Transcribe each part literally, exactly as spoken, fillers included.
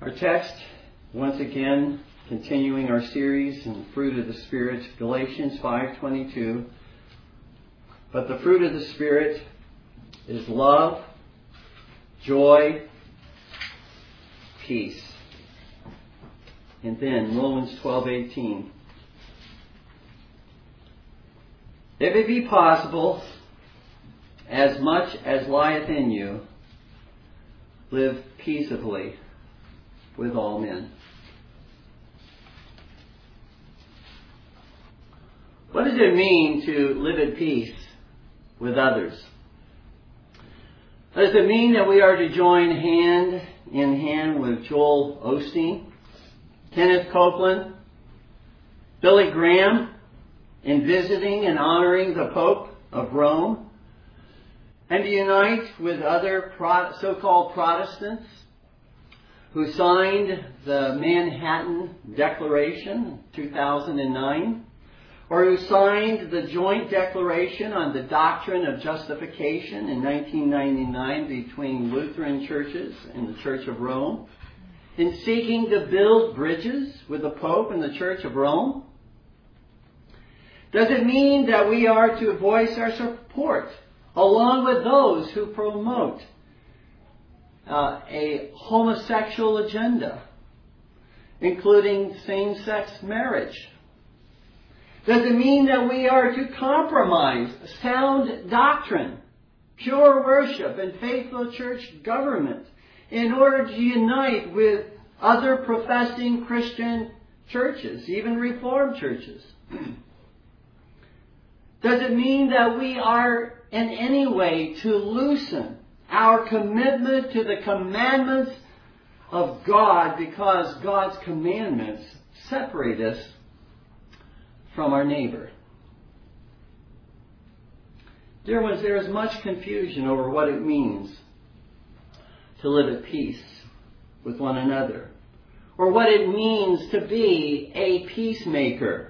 Our text, once again, continuing our series in Fruit of the Spirit, Galatians five twenty-two. But the fruit of the Spirit is love, joy, peace. And then Romans twelve eighteen. If it be possible, as much as lieth in you, live peaceably with all men. What does it mean to live at peace with others? Does it mean that we are to join hand in hand with Joel Osteen, Kenneth Copeland, Billy Graham in visiting and honoring the Pope of Rome, and to unite with other so-called Protestants who signed the Manhattan Declaration in two thousand nine, or who signed the Joint Declaration on the Doctrine of Justification in nineteen ninety-nine between Lutheran churches and the Church of Rome, in seeking to build bridges with the Pope and the Church of Rome? Does it mean that we are to voice our support along with those who promote uh, a homosexual agenda, including same-sex marriage? Does it mean that we are to compromise sound doctrine, pure worship, and faithful church government in order to unite with other professing Christian churches, even Reformed churches? Does it mean that we are in any way to loosen our commitment to the commandments of God because God's commandments separate us from our neighbor? Dear ones, there is much confusion over what it means to live at peace with one another, or what it means to be a peacemaker.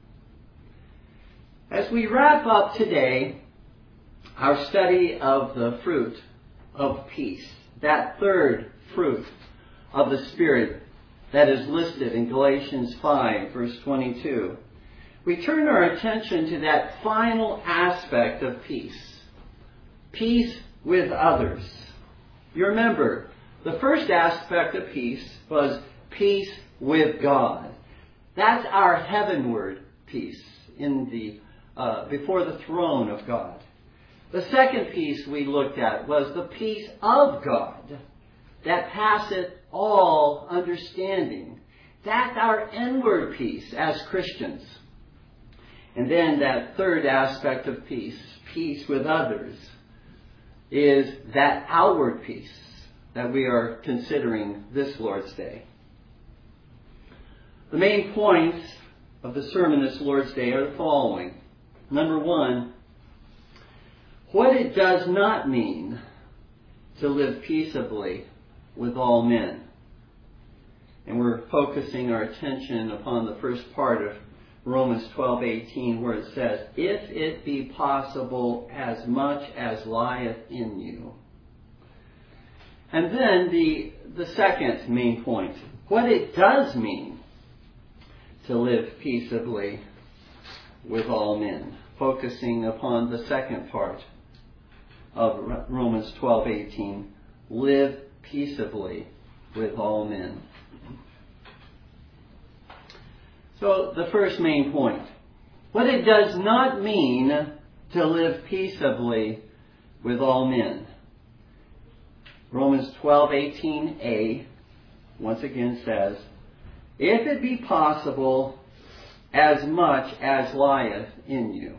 As we wrap up today our study of the fruit of peace, that third fruit of the Spirit that is listed in Galatians five, verse twenty-two, we turn our attention to that final aspect of peace, peace with others. You remember, the first aspect of peace was peace with God. That's our heavenward peace in the uh, before the throne of God. The second piece we looked at was the peace of God that passeth all understanding. That's our inward peace as Christians. And then that third aspect of peace, peace with others, is that outward peace that we are considering this Lord's Day. The main points of the sermon this Lord's Day are the following. Number one, what it does not mean to live peaceably with all men. And we're focusing our attention upon the first part of Romans twelve eighteen, where it says, if it be possible, as much as lieth in you. And then the, the second main point, what it does mean to live peaceably with all men. Focusing upon the second part of Romans twelve eighteen, live peaceably with all men. So the first main point, what it does not mean to live peaceably with all men. Romans twelve eighteen a once again says, if it be possible, as much as lieth in you.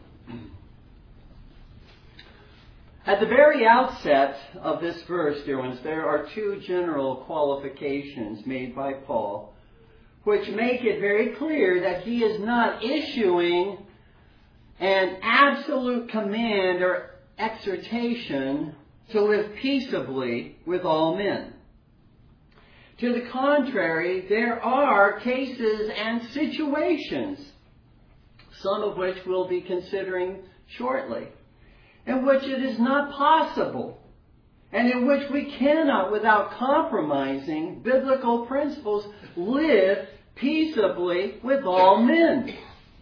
At the very outset of this verse, dear ones, there are two general qualifications made by Paul, which make it very clear that he is not issuing an absolute command or exhortation to live peaceably with all men. To the contrary, there are cases and situations, some of which we'll be considering shortly, in which it is not possible and in which we cannot, without compromising biblical principles, live peaceably with all men.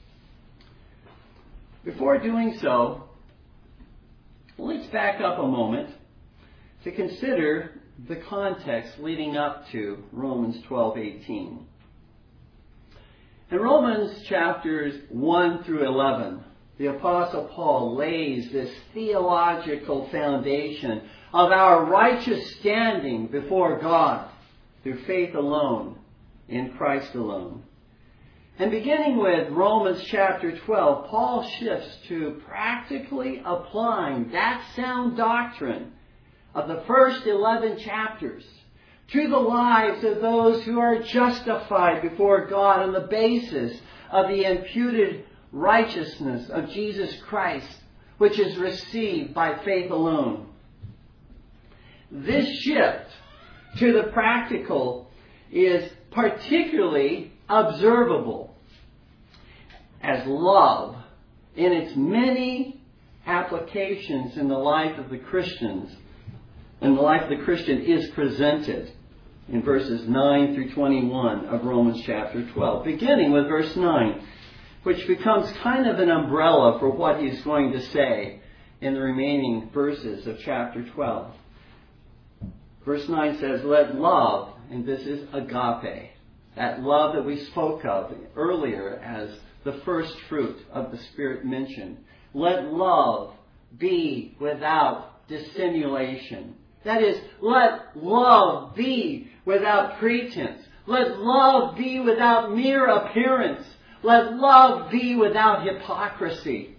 Before doing so, let's back up a moment to consider the context leading up to Romans twelve eighteen. In Romans chapters one through eleven, the Apostle Paul lays this theological foundation of our righteous standing before God through faith alone, in Christ alone. And beginning with Romans chapter twelve, Paul shifts to practically applying that sound doctrine of the first eleven chapters to the lives of those who are justified before God on the basis of the imputed righteousness of Jesus Christ, which is received by faith alone. This shift to the practical is particularly observable as love in its many applications in the life of the Christians and the life of the Christian is presented in verses nine through twenty-one of Romans chapter twelve, beginning with verse nine, which becomes kind of an umbrella for what he's going to say in the remaining verses of chapter twelve. Verse nine says, let love, and this is agape, that love that we spoke of earlier as the first fruit of the Spirit mentioned. Let love be without dissimulation. That is, let love be without pretense. Let love be without mere appearance. Let love be without hypocrisy.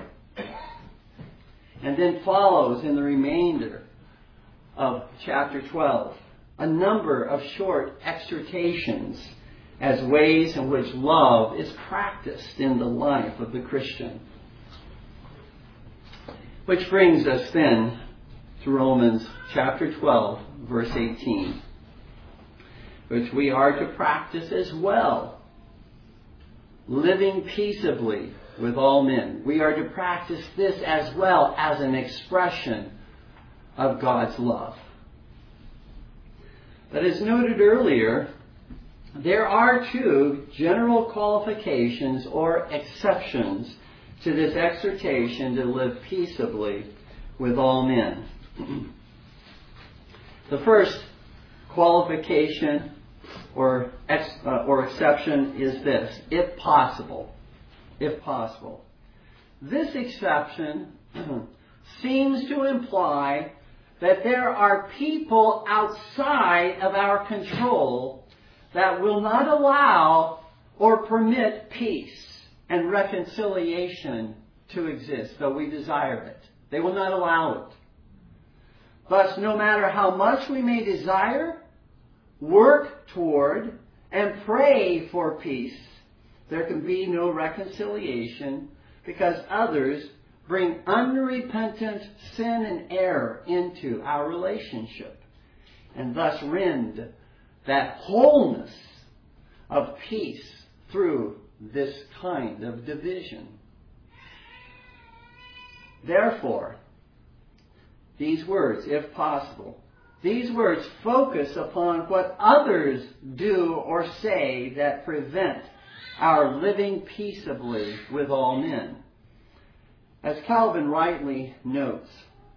And then follows in the remainder of chapter twelve a number of short exhortations as ways in which love is practiced in the life of the Christian. Which brings us then to Romans chapter twelve, verse eighteen, which we are to practice as well, living peaceably with all men. We are to practice this as well as an expression of God's love. But as noted earlier, there are two general qualifications or exceptions to this exhortation to live peaceably with all men. The first qualification or ex, uh, or exception is this: if possible. If possible. This exception seems to imply that there are people outside of our control that will not allow or permit peace and reconciliation to exist, though we desire it. They will not allow it. Thus, no matter how much we may desire, work toward, and pray for peace, there can be no reconciliation because others bring unrepentant sin and error into our relationship and thus rend that wholeness of peace through this kind of division. Therefore, these words, if possible, these words focus upon what others do or say that prevent our living peaceably with all men. As Calvin rightly notes,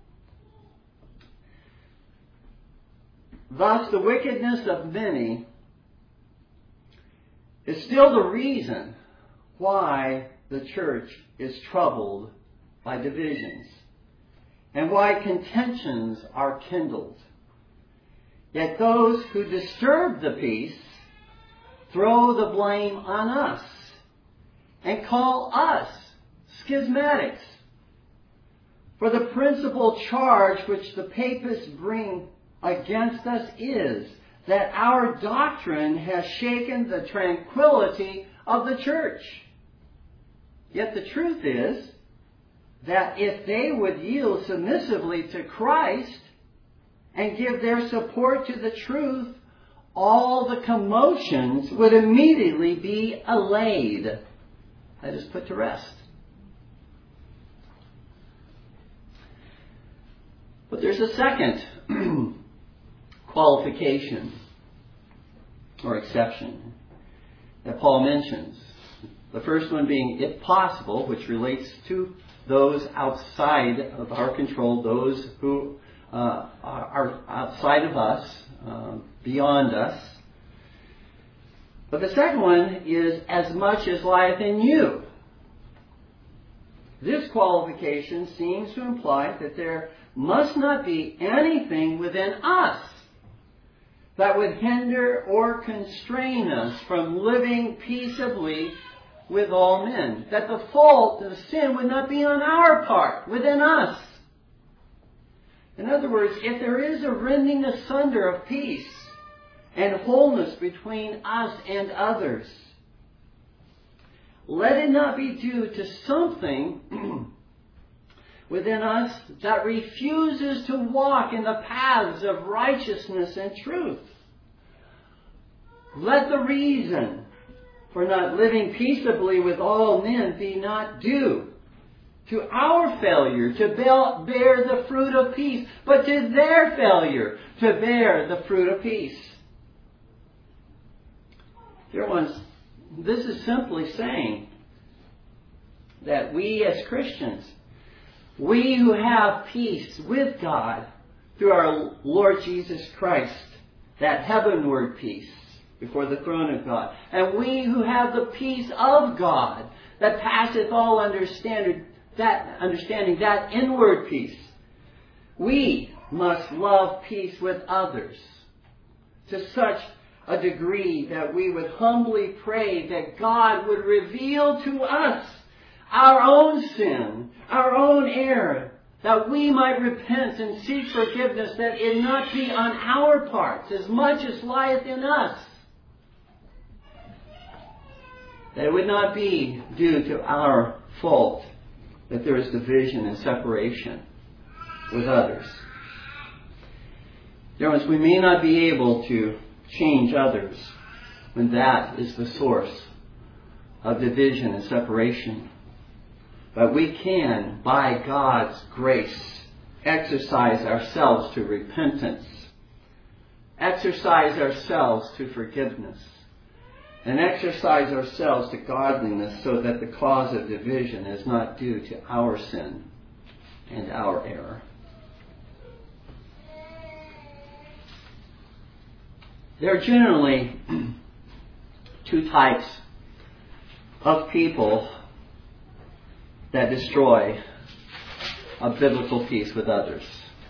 thus the wickedness of many is still the reason why the church is troubled by divisions and why contentions are kindled. Yet those who disturb the peace throw the blame on us and call us schismatics. For the principal charge which the papists bring against us is that our doctrine has shaken the tranquility of the church. Yet the truth is that if they would yield submissively to Christ and give their support to the truth, all the commotions would immediately be allayed. That is, put to rest. But there's a second qualification or exception that Paul mentions. The first one being, if possible, which relates to those outside of our control, those who uh, are outside of us, uh, beyond us. But the second one is, as much as lieth in you. This qualification seems to imply that there must not be anything within us that would hinder or constrain us from living peaceably with all men. That the fault, the sin, would not be on our part, within us. In other words, if there is a rending asunder of peace and wholeness between us and others, let it not be due to something within us that refuses to walk in the paths of righteousness and truth. Let the reason for not living peaceably with all men be not due to our failure to bear the fruit of peace, but to their failure to bear the fruit of peace. Dear ones, this is simply saying that we as Christians, we who have peace with God through our Lord Jesus Christ, that heavenward peace before the throne of God, and we who have the peace of God that passeth all understanding, that understanding, that inward peace, we must love peace with others to such a degree that we would humbly pray that God would reveal to us our own sin, our own error, that we might repent and seek forgiveness, that it not be on our parts as much as lieth in us. That it would not be due to our fault that there is division and separation with others. Dear ones, we may not be able to change others when that is the source of division and separation. But we can, by God's grace, exercise ourselves to repentance, exercise ourselves to forgiveness, and exercise ourselves to godliness, so that the cause of division is not due to our sin and our error. There are generally two types of people that destroy a biblical peace with others.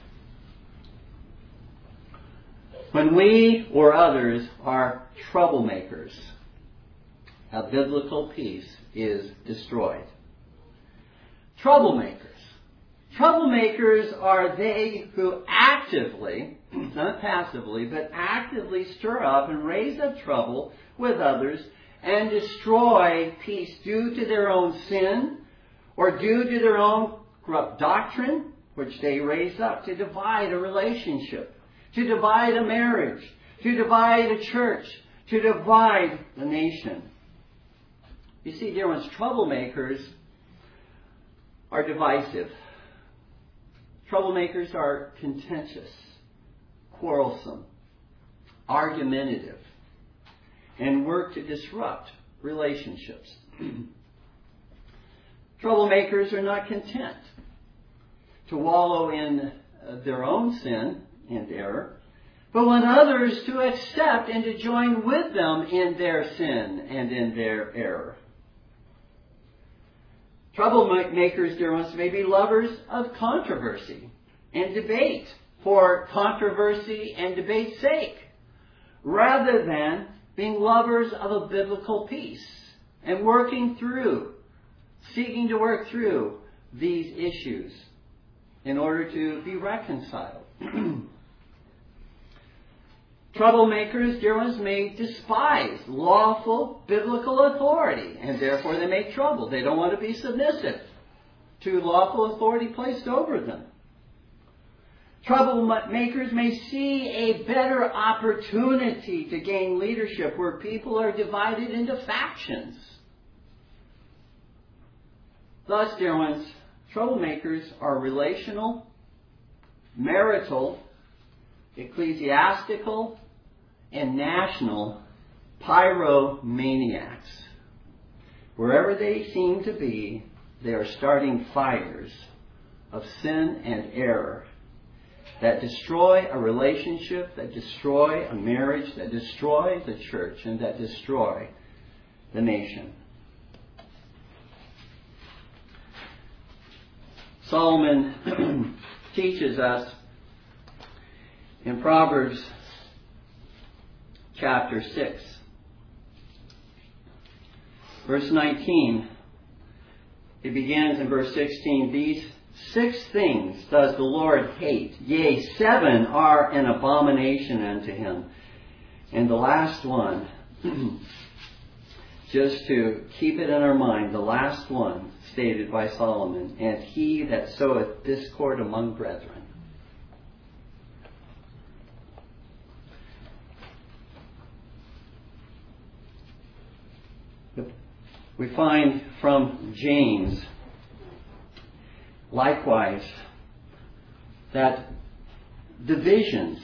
When we or others are troublemakers, a biblical peace is destroyed. Troublemakers. Troublemakers are they who actively, not passively, but actively stir up and raise up trouble with others and destroy peace due to their own sin or due to their own corrupt doctrine, which they raise up to divide a relationship, to divide a marriage, to divide a church, to divide the nation. You see, dear ones, troublemakers are divisive. Troublemakers are contentious, quarrelsome, argumentative, and work to disrupt relationships. Troublemakers are not content to wallow in their own sin and error, but want others to accept and to join with them in their sin and in their error. Troublemakers, dear ones, may be lovers of controversy and debate for controversy and debate's sake, rather than being lovers of a biblical peace and working through, seeking to work through these issues in order to be reconciled. Troublemakers, dear ones, may despise lawful biblical authority, and therefore they make trouble. They don't want to be submissive to lawful authority placed over them. Troublemakers may see a better opportunity to gain leadership where people are divided into factions. Thus, dear ones, troublemakers are relational, marital, ecclesiastical, and national pyromaniacs. Wherever they seem to be, they are starting fires of sin and error that destroy a relationship, that destroy a marriage, that destroy the church, and that destroy the nation. Solomon teaches us in Proverbs chapter six, verse nineteen. It begins in verse sixteen. These six things does the Lord hate, yea, seven are an abomination unto him. And the last one, just to keep it in our mind, the last one stated by Solomon, and he that soweth discord among brethren. We find from James, likewise, that divisions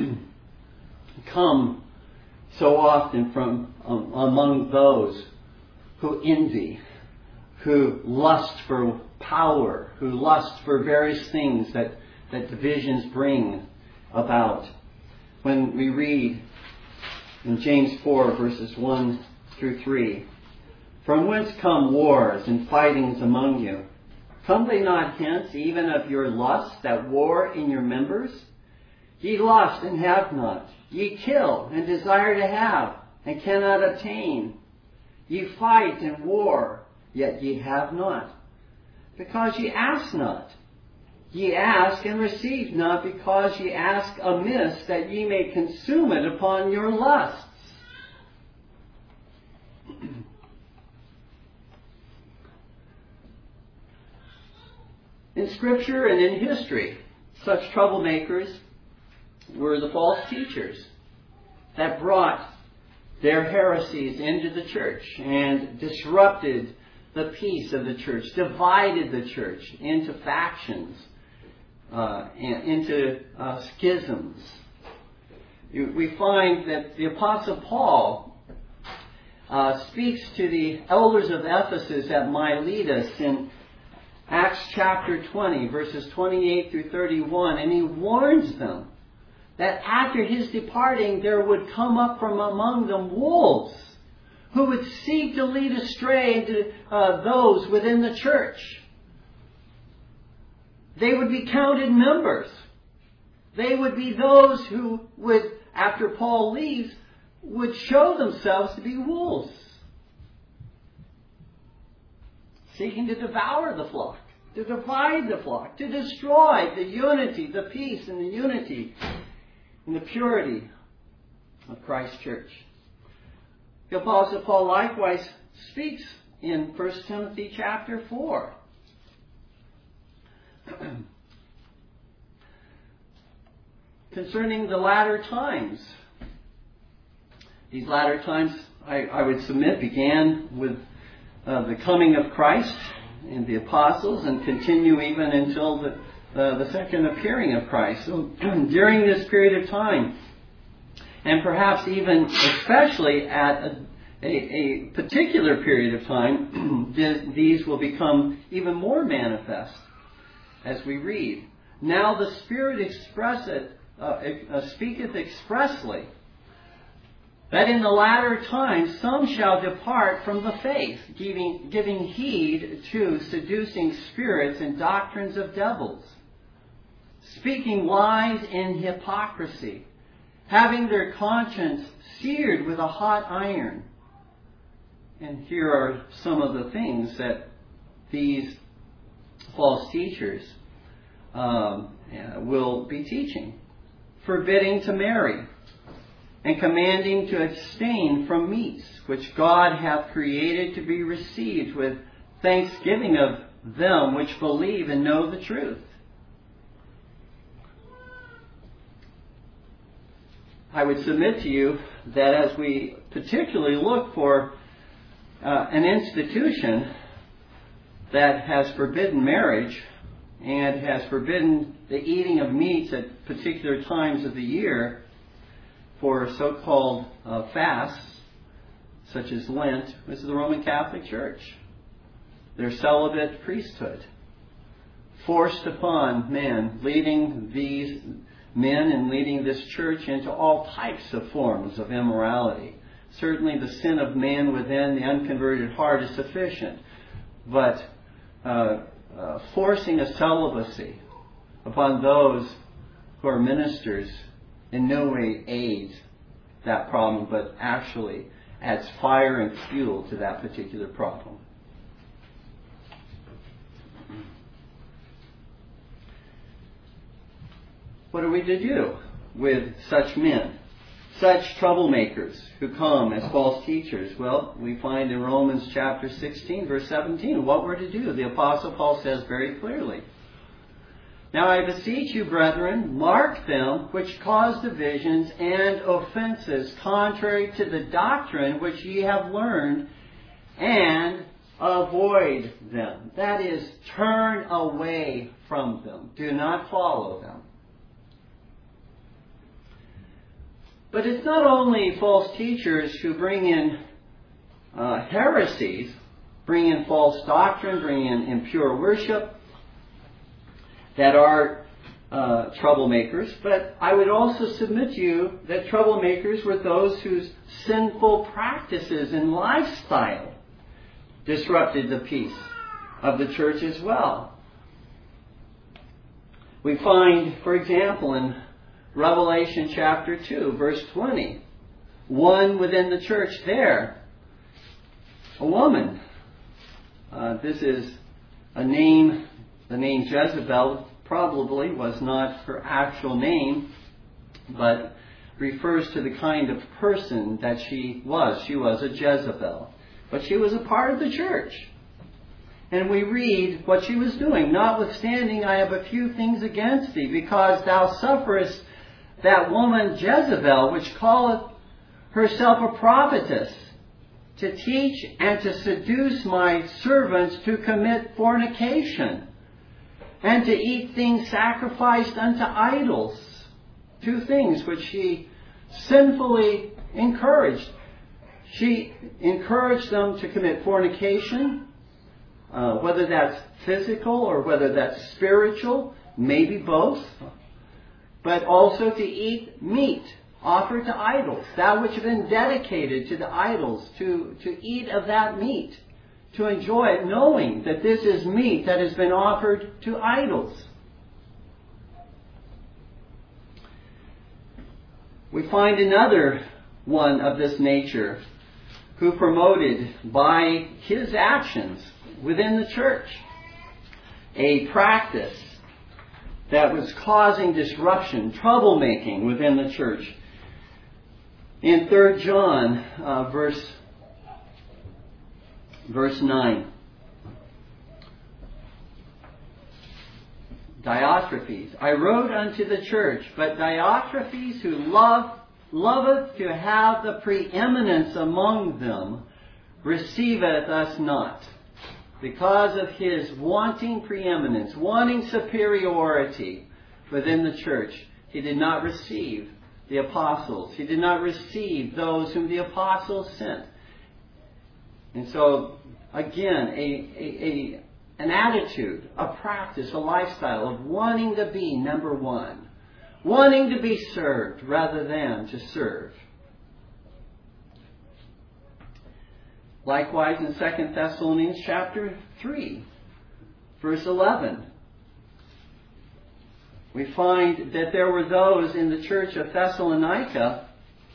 come so often from um, among those who envy, who lust for power, who lust for various things that, that divisions bring about. When we read in James four, verses one through three, from whence come wars and fightings among you? Come they not hence, even of your lust that war in your members? Ye lust and have not. Ye kill and desire to have and cannot obtain. Ye fight and war, yet ye have not, because ye ask not. Ye ask and receive not, because ye ask amiss, that ye may consume it upon your lusts. In Scripture and in history, such troublemakers were the false teachers that brought their heresies into the church and disrupted the peace of the church, divided the church into factions, uh, and into uh, schisms. We find that the Apostle Paul uh, speaks to the elders of Ephesus at Miletus in Acts chapter twenty, verses twenty-eight through thirty-one, and he warns them that after his departing there would come up from among them wolves who would seek to lead astray into, uh, those within the church. They would be counted members. They would be those who would, after Paul leaves, would show themselves to be wolves, seeking to devour the flock, to divide the flock, to destroy the unity, the peace and the unity and the purity of Christ's church. The Apostle Paul likewise speaks in First Timothy chapter four. Concerning the latter times. These latter times, I, I would submit, began with uh, the coming of Christ and the apostles, and continue even until the, uh, the second appearing of Christ. So during this period of time, and perhaps even especially at a, a, a particular period of time, these will become even more manifest as we read. Now the Spirit expresseth, uh, uh, speaketh expressly that in the latter times some shall depart from the faith, giving, giving heed to seducing spirits and doctrines of devils, speaking lies in hypocrisy, having their conscience seared with a hot iron. And here are some of the things that these false teachers um, will be teaching. Forbidding to marry, and commanding to abstain from meats, which God hath created to be received with thanksgiving of them which believe and know the truth. I would submit to you that as we particularly look for uh, an institution that has forbidden marriage, and has forbidden the eating of meats at particular times of the year for so-called uh, fasts, such as Lent, was the Roman Catholic Church. Their celibate priesthood forced upon men, leading these men and leading this church into all types of forms of immorality. Certainly the sin of man within the unconverted heart is sufficient, but uh, uh, forcing a celibacy upon those who are ministers in no way aids that problem, but actually adds fire and fuel to that particular problem. What are we to do with such men, such troublemakers who come as false teachers? Well, we find in Romans chapter sixteen, verse seventeen, what we're to do. The Apostle Paul says very clearly, "Now I beseech you, brethren, mark them which cause divisions and offenses, contrary to the doctrine which ye have learned, and avoid them." That is, turn away from them. Do not follow them. But it's not only false teachers who bring in uh, heresies, bring in false doctrine, bring in impure worship, that are uh, troublemakers, but I would also submit to you that troublemakers were those whose sinful practices and lifestyle disrupted the peace of the church as well. We find, for example, in Revelation chapter two, verse twenty, one within the church there, a woman. Uh, this is a name, the name Jezebel probably was not her actual name, but refers to the kind of person that she was. She was a Jezebel. But she was a part of the church. And we read what she was doing. "Notwithstanding, I have a few things against thee, because thou sufferest that woman Jezebel, which calleth herself a prophetess, to teach and to seduce my servants to commit fornication, and to eat things sacrificed unto idols." Two things which she sinfully encouraged. She encouraged them to commit fornication, uh, whether that's physical or whether that's spiritual, maybe both. But also to eat meat offered to idols, that which had been dedicated to the idols, to, to eat of that meat, to enjoy it, knowing that this is meat that has been offered to idols. We find another one of this nature who promoted by his actions within the church a practice that was causing disruption, troublemaking within the church. In Third John, uh, verse, verse nine, Diotrephes, "I wrote unto the church, but Diotrephes, who love, loveth to have the preeminence among them, receiveth us not." Because of his wanting preeminence, wanting superiority within the church, he did not receive the apostles. He did not receive those whom the apostles sent. And so, again, a, a, a, an attitude, a practice, a lifestyle of wanting to be number one. Wanting to be served rather than to serve. Likewise in Second Thessalonians chapter three, verse eleven, we find that there were those in the church of Thessalonica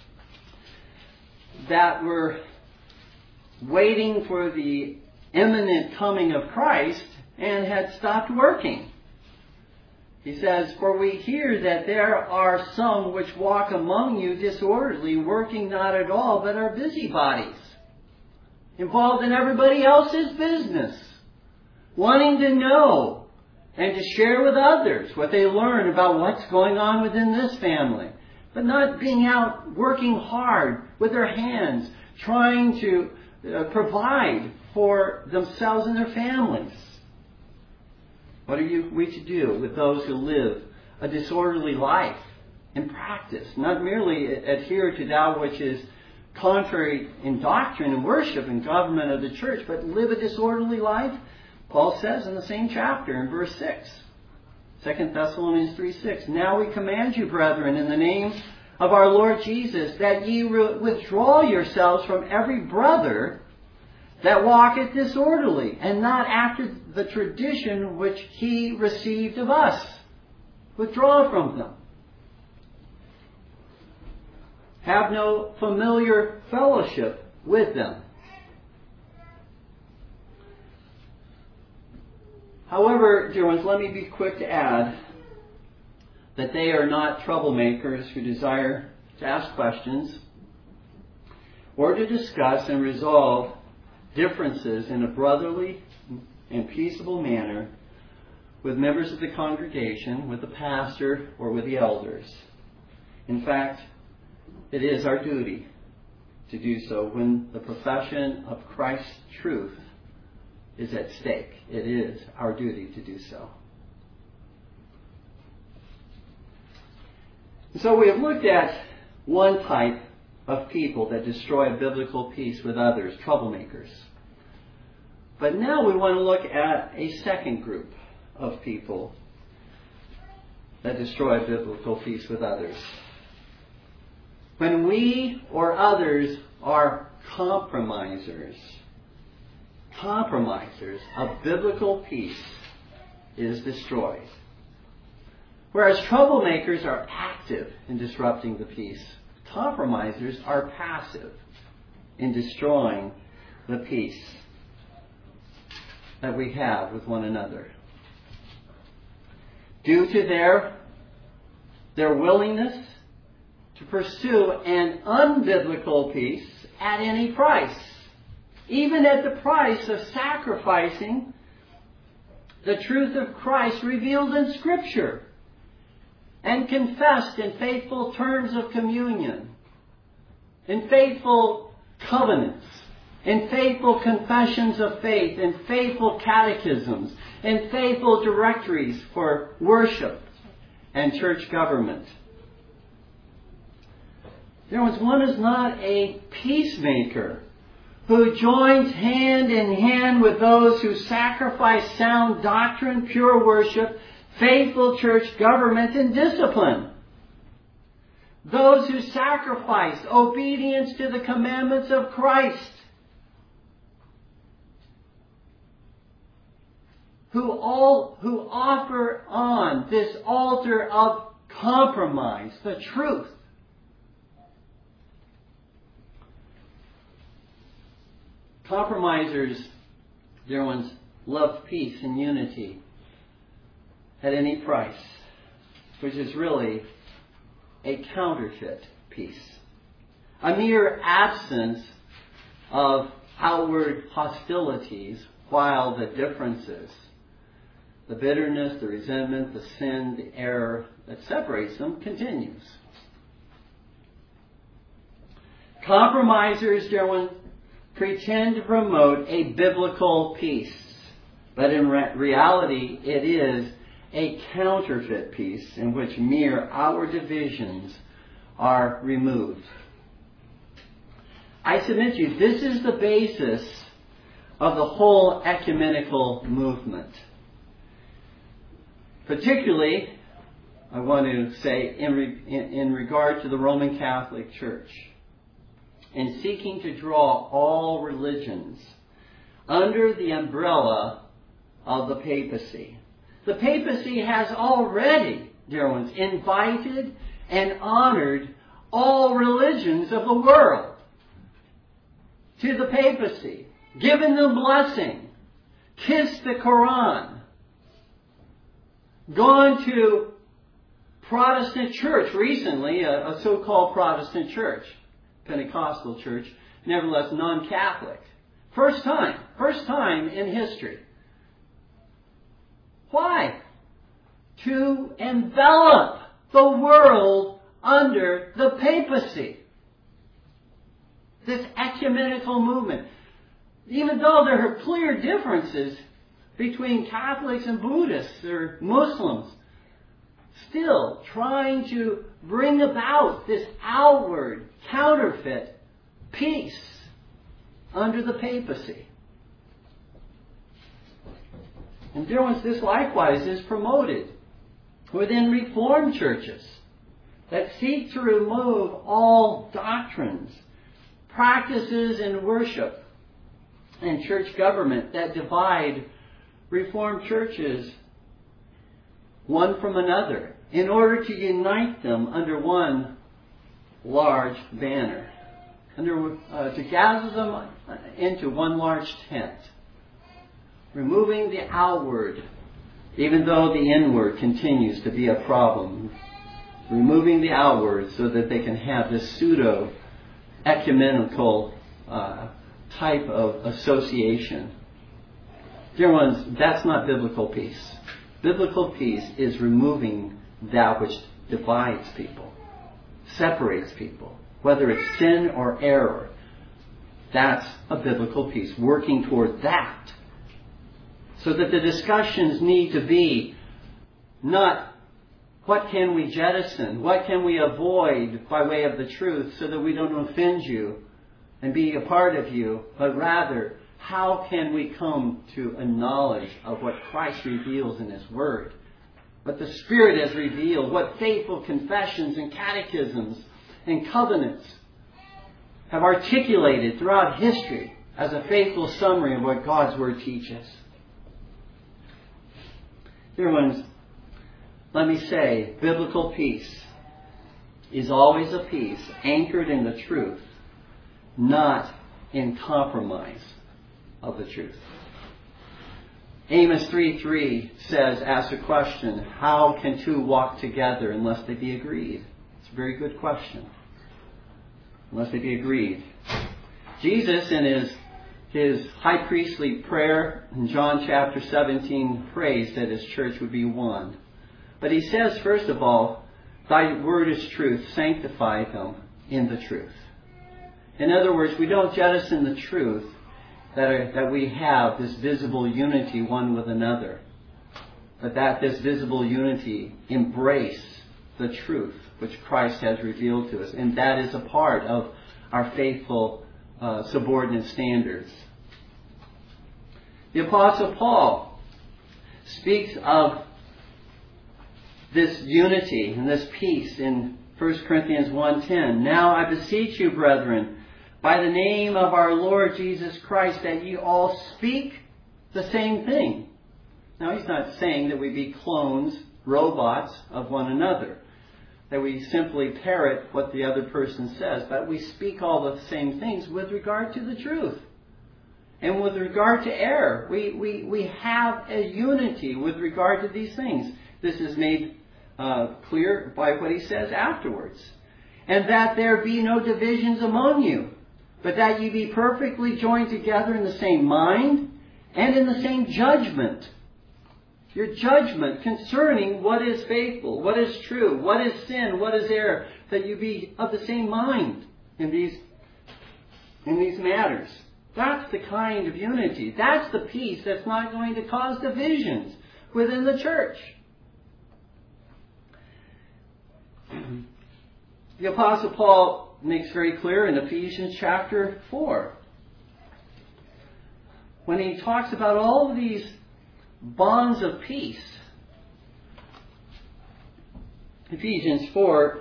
that were waiting for the imminent coming of Christ and had stopped working. He says, "For we hear that there are some which walk among you disorderly, working not at all, but are busybodies, involved in everybody else's business, wanting to know and to share with others what they learn about what's going on within this family, but not being out working hard with their hands, trying to uh, provide for themselves and their families." What are you, we to do with those who live a disorderly life in practice, not merely adhere to that which is contrary in doctrine and worship and government of the church, but live a disorderly life? Paul says in the same chapter in verse six, Second Thessalonians three six, "Now we command you, brethren, in the name of our Lord Jesus, that ye withdraw yourselves from every brother that walketh disorderly, and not after the tradition which he received of us." Withdraw from them. Have no familiar fellowship with them. However, dear ones, let me be quick to add that they are not troublemakers who desire to ask questions or to discuss and resolve differences in a brotherly and peaceable manner with members of the congregation, with the pastor, or with the elders. In fact, it is our duty to do so when the profession of Christ's truth is at stake. It is our duty to do so. So we have looked at one type of people that destroy biblical peace with others, troublemakers. But now we want to look at a second group of people that destroy biblical peace with others. When we or others are compromisers, compromisers of biblical peace is destroyed. Whereas troublemakers are active in disrupting the peace, compromisers are passive in destroying the peace that we have with one another. Due to their, their willingness to pursue an unbiblical peace at any price, even at the price of sacrificing the truth of Christ revealed in Scripture and confessed in faithful terms of communion, in faithful covenants, in faithful confessions of faith, in faithful catechisms, in faithful directories for worship and church government. There was one is not a peacemaker who joins hand in hand with those who sacrifice sound doctrine, pure worship, faithful church government, and discipline. Those who sacrifice obedience to the commandments of Christ. Who all who offer on this altar of compromise the truth. Compromisers, dear ones, love peace and unity at any price, which is really a counterfeit peace. A mere absence of outward hostilities, while the differences, the bitterness, the resentment, the sin, the error that separates them continues. Compromisers, dear ones, pretend to promote a biblical peace, but in re- reality it is a counterfeit peace in which mere outward divisions are removed. I submit to you, this is the basis of the whole ecumenical movement. Particularly, I want to say, in, re- in, in regard to the Roman Catholic Church, in seeking to draw all religions under the umbrella of the papacy. The papacy has already, dear ones, invited and honored all religions of the world to the papacy, given them blessing, kissed the Quran, gone to Protestant church recently, a, a so-called Protestant church, Pentecostal church, nevertheless non-Catholic. First time, first time in history. Why? To envelop the world under the papacy. This ecumenical movement. Even though there are clear differences between Catholics and Buddhists or Muslims, still trying to bring about this outward, counterfeit peace under the papacy. And dear ones, this likewise is promoted within Reformed churches that seek to remove all doctrines, practices in worship, and church government that divide Reformed churches one from another in order to unite them under one large banner, under, uh, to gather them into one large tent, removing the outward, even though the inward continues to be a problem, removing the outward so that they can have this pseudo ecumenical uh, type of association. Dear ones, that's not biblical peace. Biblical peace is removing that which divides people, separates people, whether it's sin or error. That's a biblical peace, working toward that. So that the discussions need to be not what can we jettison, what can we avoid by way of the truth so that we don't offend you and be a part of you, but rather, how can we come to a knowledge of what Christ reveals in His Word, what the Spirit has revealed, what faithful confessions and catechisms and covenants have articulated throughout history as a faithful summary of what God's Word teaches. Dear ones, let me say, biblical peace is always a peace anchored in the truth, not in compromise of the truth. Amos three three says, asks a question, how can two walk together unless they be agreed? It's a very good question. Unless they be agreed. Jesus, in his, his high priestly prayer in John chapter seventeen, prays that His church would be one. But He says, first of all, Thy word is truth, sanctify them in the truth. In other words, we don't jettison the truth that, are, that we have this visible unity one with another, but that this visible unity embrace the truth which Christ has revealed to us. And that is a part of our faithful uh, subordinate standards. The Apostle Paul speaks of this unity and this peace in First Corinthians one ten. Now I beseech you, brethren, by the name of our Lord Jesus Christ, that ye all speak the same thing. Now he's not saying that we be clones, robots of one another, that we simply parrot what the other person says, but we speak all the same things with regard to the truth. And with regard to error, we, we, we have a unity with regard to these things. This is made uh, clear by what he says afterwards. And that there be no divisions among you, but that ye be perfectly joined together in the same mind and in the same judgment. Your judgment concerning what is faithful, what is true, what is sin, what is error, that you be of the same mind in these, in these matters. That's the kind of unity. That's the peace that's not going to cause divisions within the church. The Apostle Paul makes very clear in Ephesians chapter four, when he talks about all of these bonds of peace. Ephesians four,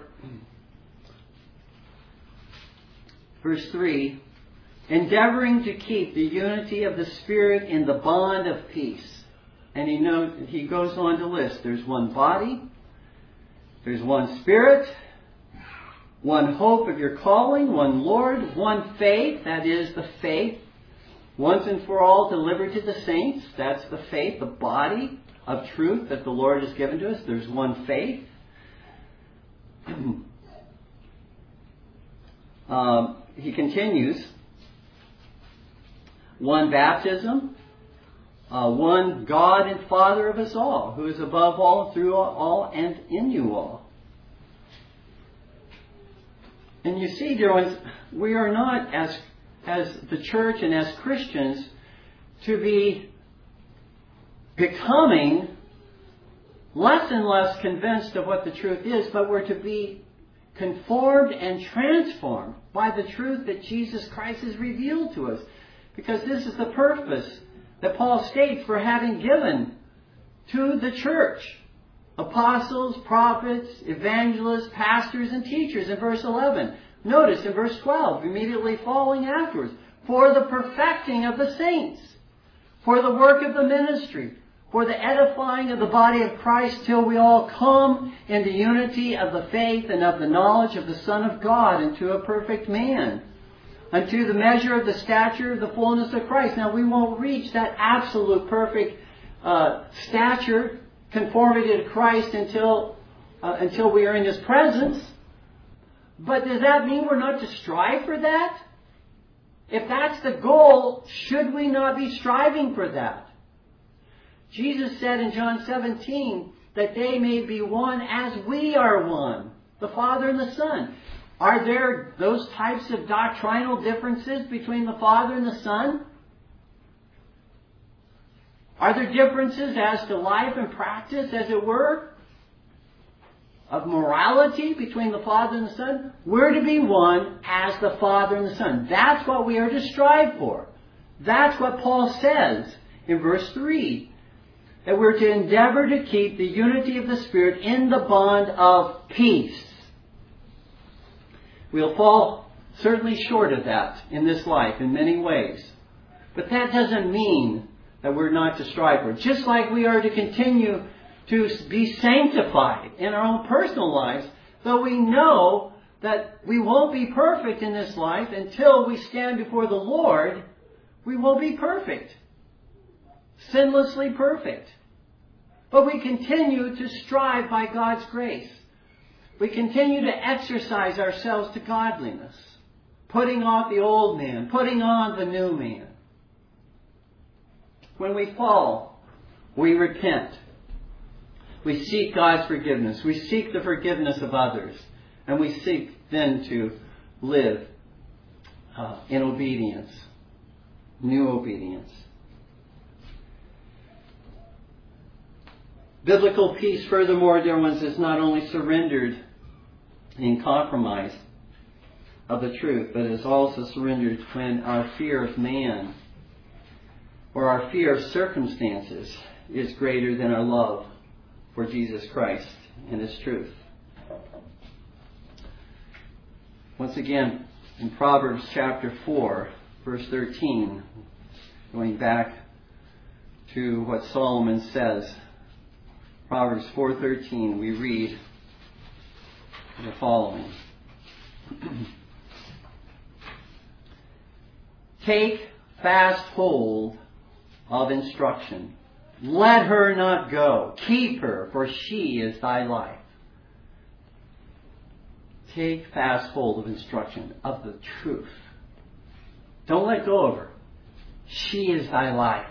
verse three, endeavoring to keep the unity of the Spirit in the bond of peace. And he knows, he goes on to list, there's one body, there's one Spirit, one hope of your calling, one Lord, one faith, that is the faith once and for all delivered to the saints. That's the faith, the body of truth that the Lord has given to us. There's one faith. um, he continues, one baptism, uh, one God and Father of us all, who is above all, through all, and in you all. And you see, dear ones, we are not, as, as the church and as Christians, to be becoming less and less convinced of what the truth is, but we're to be conformed and transformed by the truth that Jesus Christ has revealed to us. Because this is the purpose that Paul states for having given to the church apostles, prophets, evangelists, pastors, and teachers in verse eleven. Notice in verse twelve, immediately following afterwards, for the perfecting of the saints, for the work of the ministry, for the edifying of the body of Christ, till we all come into unity of the faith and of the knowledge of the Son of God, into a perfect man, unto the measure of the stature of the fullness of Christ. Now, we won't reach that absolute perfect uh, stature, conformity to Christ, until uh, until we are in His presence. But does that mean we're not to strive for that? If that's the goal, should we not be striving for that? Jesus said in John seventeen that they may be one as we are one, the Father and the Son. Are there those types of doctrinal differences between the Father and the Son? Are there differences as to life and practice, as it were, of morality between the Father and the Son? We're to be one as the Father and the Son. That's what we are to strive for. That's what Paul says in verse three. That we're to endeavor to keep the unity of the Spirit in the bond of peace. We'll fall certainly short of that in this life in many ways. But that doesn't mean that we're not to strive for it. Just like we are to continue to be sanctified in our own personal lives, though we know that we won't be perfect in this life until we stand before the Lord, we will be perfect. Sinlessly perfect. But we continue to strive by God's grace. We continue to exercise ourselves to godliness, putting off the old man, putting on the new man. When we fall, we repent. We seek God's forgiveness. We seek the forgiveness of others. And we seek then to live uh, in obedience, new obedience. Biblical peace, furthermore, dear ones, is not only surrendered in compromise of the truth, but is also surrendered when our fear of man or our fear of circumstances is greater than our love for Jesus Christ and His truth. Once again, in Proverbs chapter four, verse thirteen, going back to what Solomon says, Proverbs four thirteen, we read the following. Take fast hold of instruction. Let her not go. Keep her, for she is thy life. Take fast hold of instruction, of the truth. Don't let go of her. She is thy life.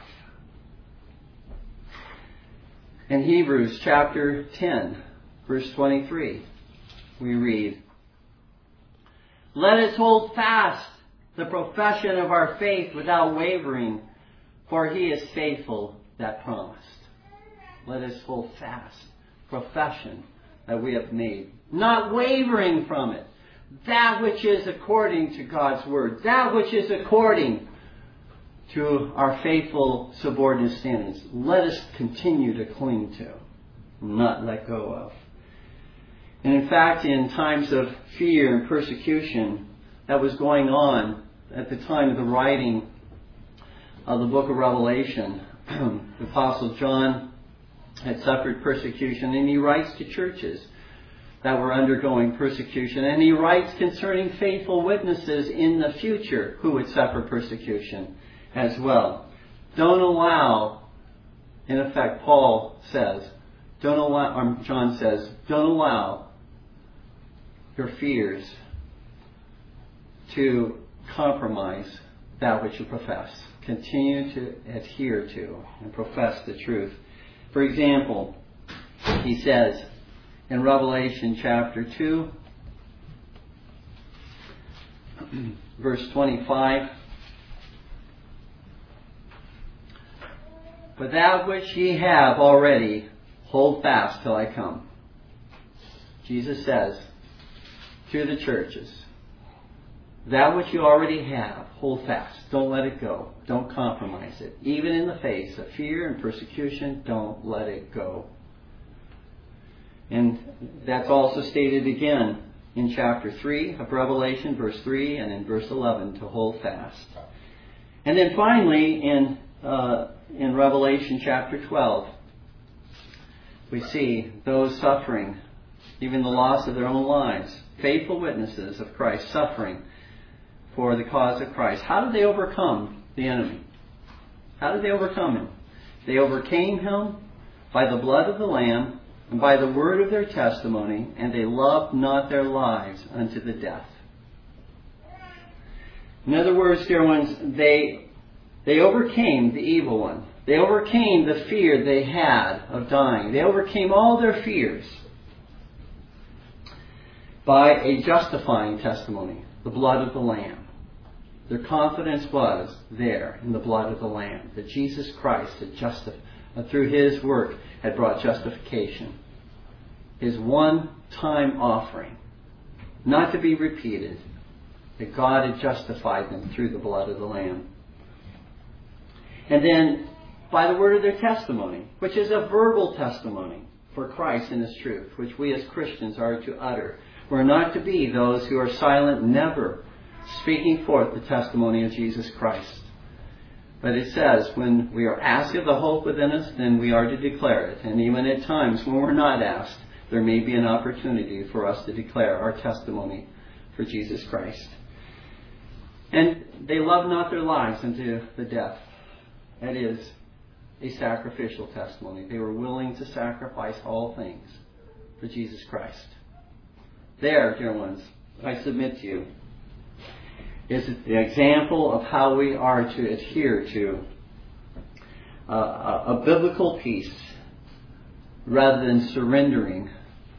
In Hebrews chapter ten, verse twenty-three, we read, let us hold fast the profession of our faith without wavering, for He is faithful that promised. Let us hold fast profession that we have made, not wavering from it. That which is according to God's word, that which is according to our faithful subordinate standards. Let us continue to cling to, not let go of. And in fact, in times of fear and persecution that was going on at the time of the writing of the book of Revelation, the Apostle John had suffered persecution, and he writes to churches that were undergoing persecution, and he writes concerning faithful witnesses in the future who would suffer persecution as well. Don't allow, in effect, Paul says, don't allow, or John says, don't allow your fears to compromise that which you profess. Continue to adhere to and profess the truth. For example, he says in Revelation chapter two, verse twenty-five, But that which ye have already, hold fast till I come. Jesus says to the churches, that which you already have, hold fast. Don't let it go. Don't compromise it. Even in the face of fear and persecution, don't let it go. And that's also stated again in chapter three of Revelation, verse three, and in verse eleven, to hold fast. And then finally, in uh, in Revelation chapter twelve, we see those suffering, even the loss of their own lives, faithful witnesses of Christ suffering for the cause of Christ. How did they overcome the enemy? How did they overcome him? They overcame him by the blood of the Lamb and by the word of their testimony, and they loved not their lives unto the death. In other words, dear ones, they, they overcame the evil one. They overcame the fear they had of dying. They overcame all their fears by a justifying testimony, the blood of the Lamb. Their confidence was there in the blood of the Lamb, that Jesus Christ had justified, through His work, had brought justification. His one-time offering, not to be repeated, that God had justified them through the blood of the Lamb. And then by the word of their testimony, which is a verbal testimony for Christ and His truth, which we as Christians are to utter. We're not to be those who are silent, never speaking forth the testimony of Jesus Christ. But it says, when we are asked of the hope within us, then we are to declare it. And even at times when we're not asked, there may be an opportunity for us to declare our testimony for Jesus Christ. And they loved not their lives unto the death. That is a sacrificial testimony. They were willing to sacrifice all things for Jesus Christ. There, dear ones, I submit to you, is the example of how we are to adhere to uh, a, a biblical peace rather than surrendering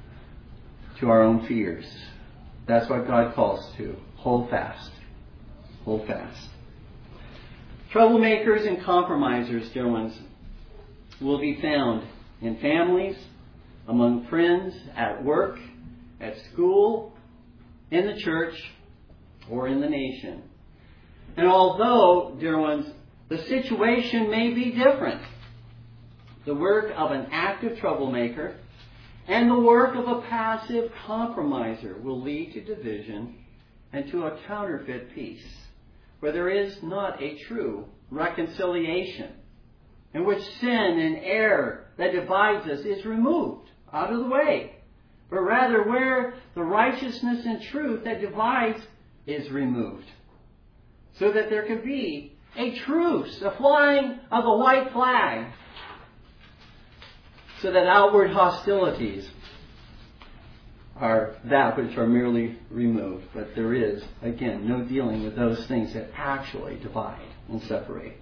to our own fears. That's what God calls to. Hold fast. Hold fast. Troublemakers and compromisers, dear ones, will be found in families, among friends, at work, at school, in the church, or in the nation. And although, dear ones, the situation may be different, the work of an active troublemaker and the work of a passive compromiser will lead to division and to a counterfeit peace, where there is not a true reconciliation, in which sin and error that divides us is removed out of the way, but rather where the righteousness and truth that divides is removed, so that there can be a truce, a flying of the white flag, so that outward hostilities are that which are merely removed. But there is, again, no dealing with those things that actually divide and separate.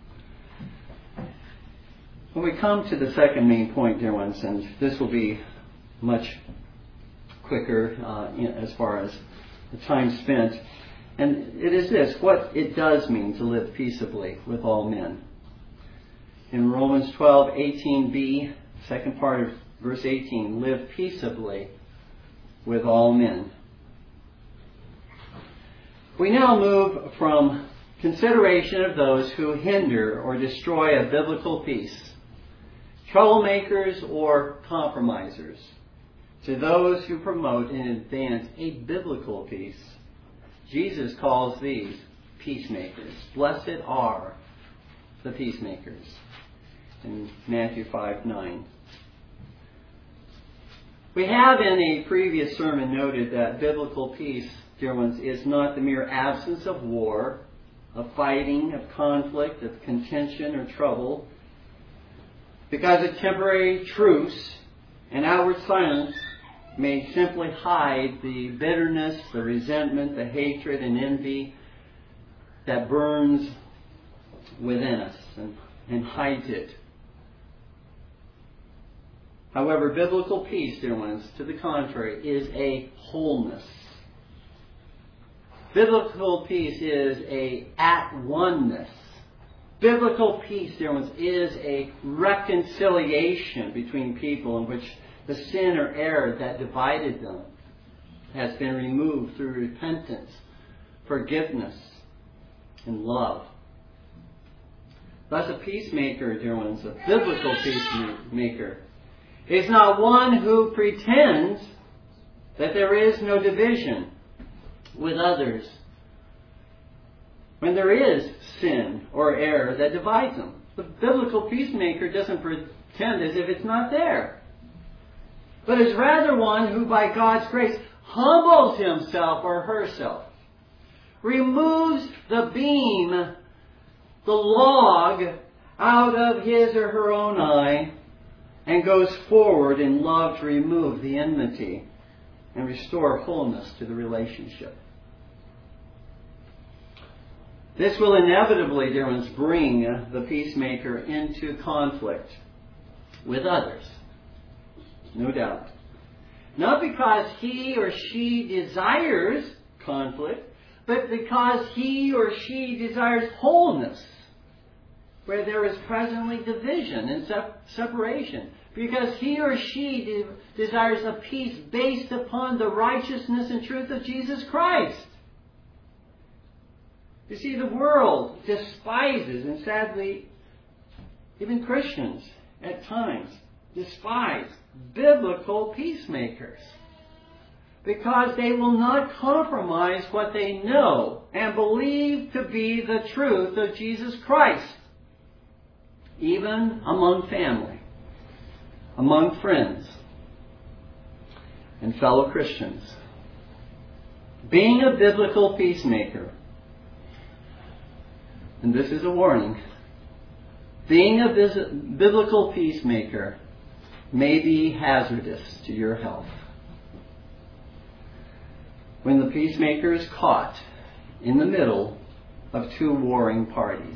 When we come to the second main point, dear ones, and this will be much quicker uh, in, as far as the time spent, and it is this, what it does mean to live peaceably with all men. In Romans twelve eighteen b, second part of verse eighteen, live peaceably with all men. We now move from consideration of those who hinder or destroy a biblical peace, troublemakers or compromisers, to those who promote and advance a biblical peace. Jesus calls these peacemakers. Blessed are the peacemakers. In Matthew five nine. We have in a previous sermon noted that biblical peace, dear ones, is not the mere absence of war, of fighting, of conflict, of contention or trouble, because a temporary truce and outward silence may simply hide the bitterness, the resentment, the hatred and envy that burns within us and, and hides it. However, biblical peace, dear ones, to the contrary, is a wholeness. Biblical peace is a at-oneness Biblical peace, dear ones, is a reconciliation between people in which the sin or error that divided them has been removed through repentance, forgiveness, and love. Thus a peacemaker, dear ones, a biblical peacemaker, is not one who pretends that there is no division with others when there is sin or error that divides them. The biblical peacemaker doesn't pretend as if it's not there, but is rather one who by God's grace humbles himself or herself, removes the beam, the log, out of his or her own eye, and goes forward in love to remove the enmity and restore wholeness to the relationship. This will inevitably, dear ones, bring the peacemaker into conflict with others. No doubt. Not because he or she desires conflict, but because he or she desires wholeness, where there is presently division and sep- separation. Because he or she de- desires a peace based upon the righteousness and truth of Jesus Christ. You see, the world despises, and sadly, even Christians at times despise biblical peacemakers, because they will not compromise what they know and believe to be the truth of Jesus Christ, even among family, among friends, and fellow Christians. Being a biblical peacemaker, and this is a warning, being a biblical peacemaker may be hazardous to your health. When the peacemaker is caught in the middle of two warring parties,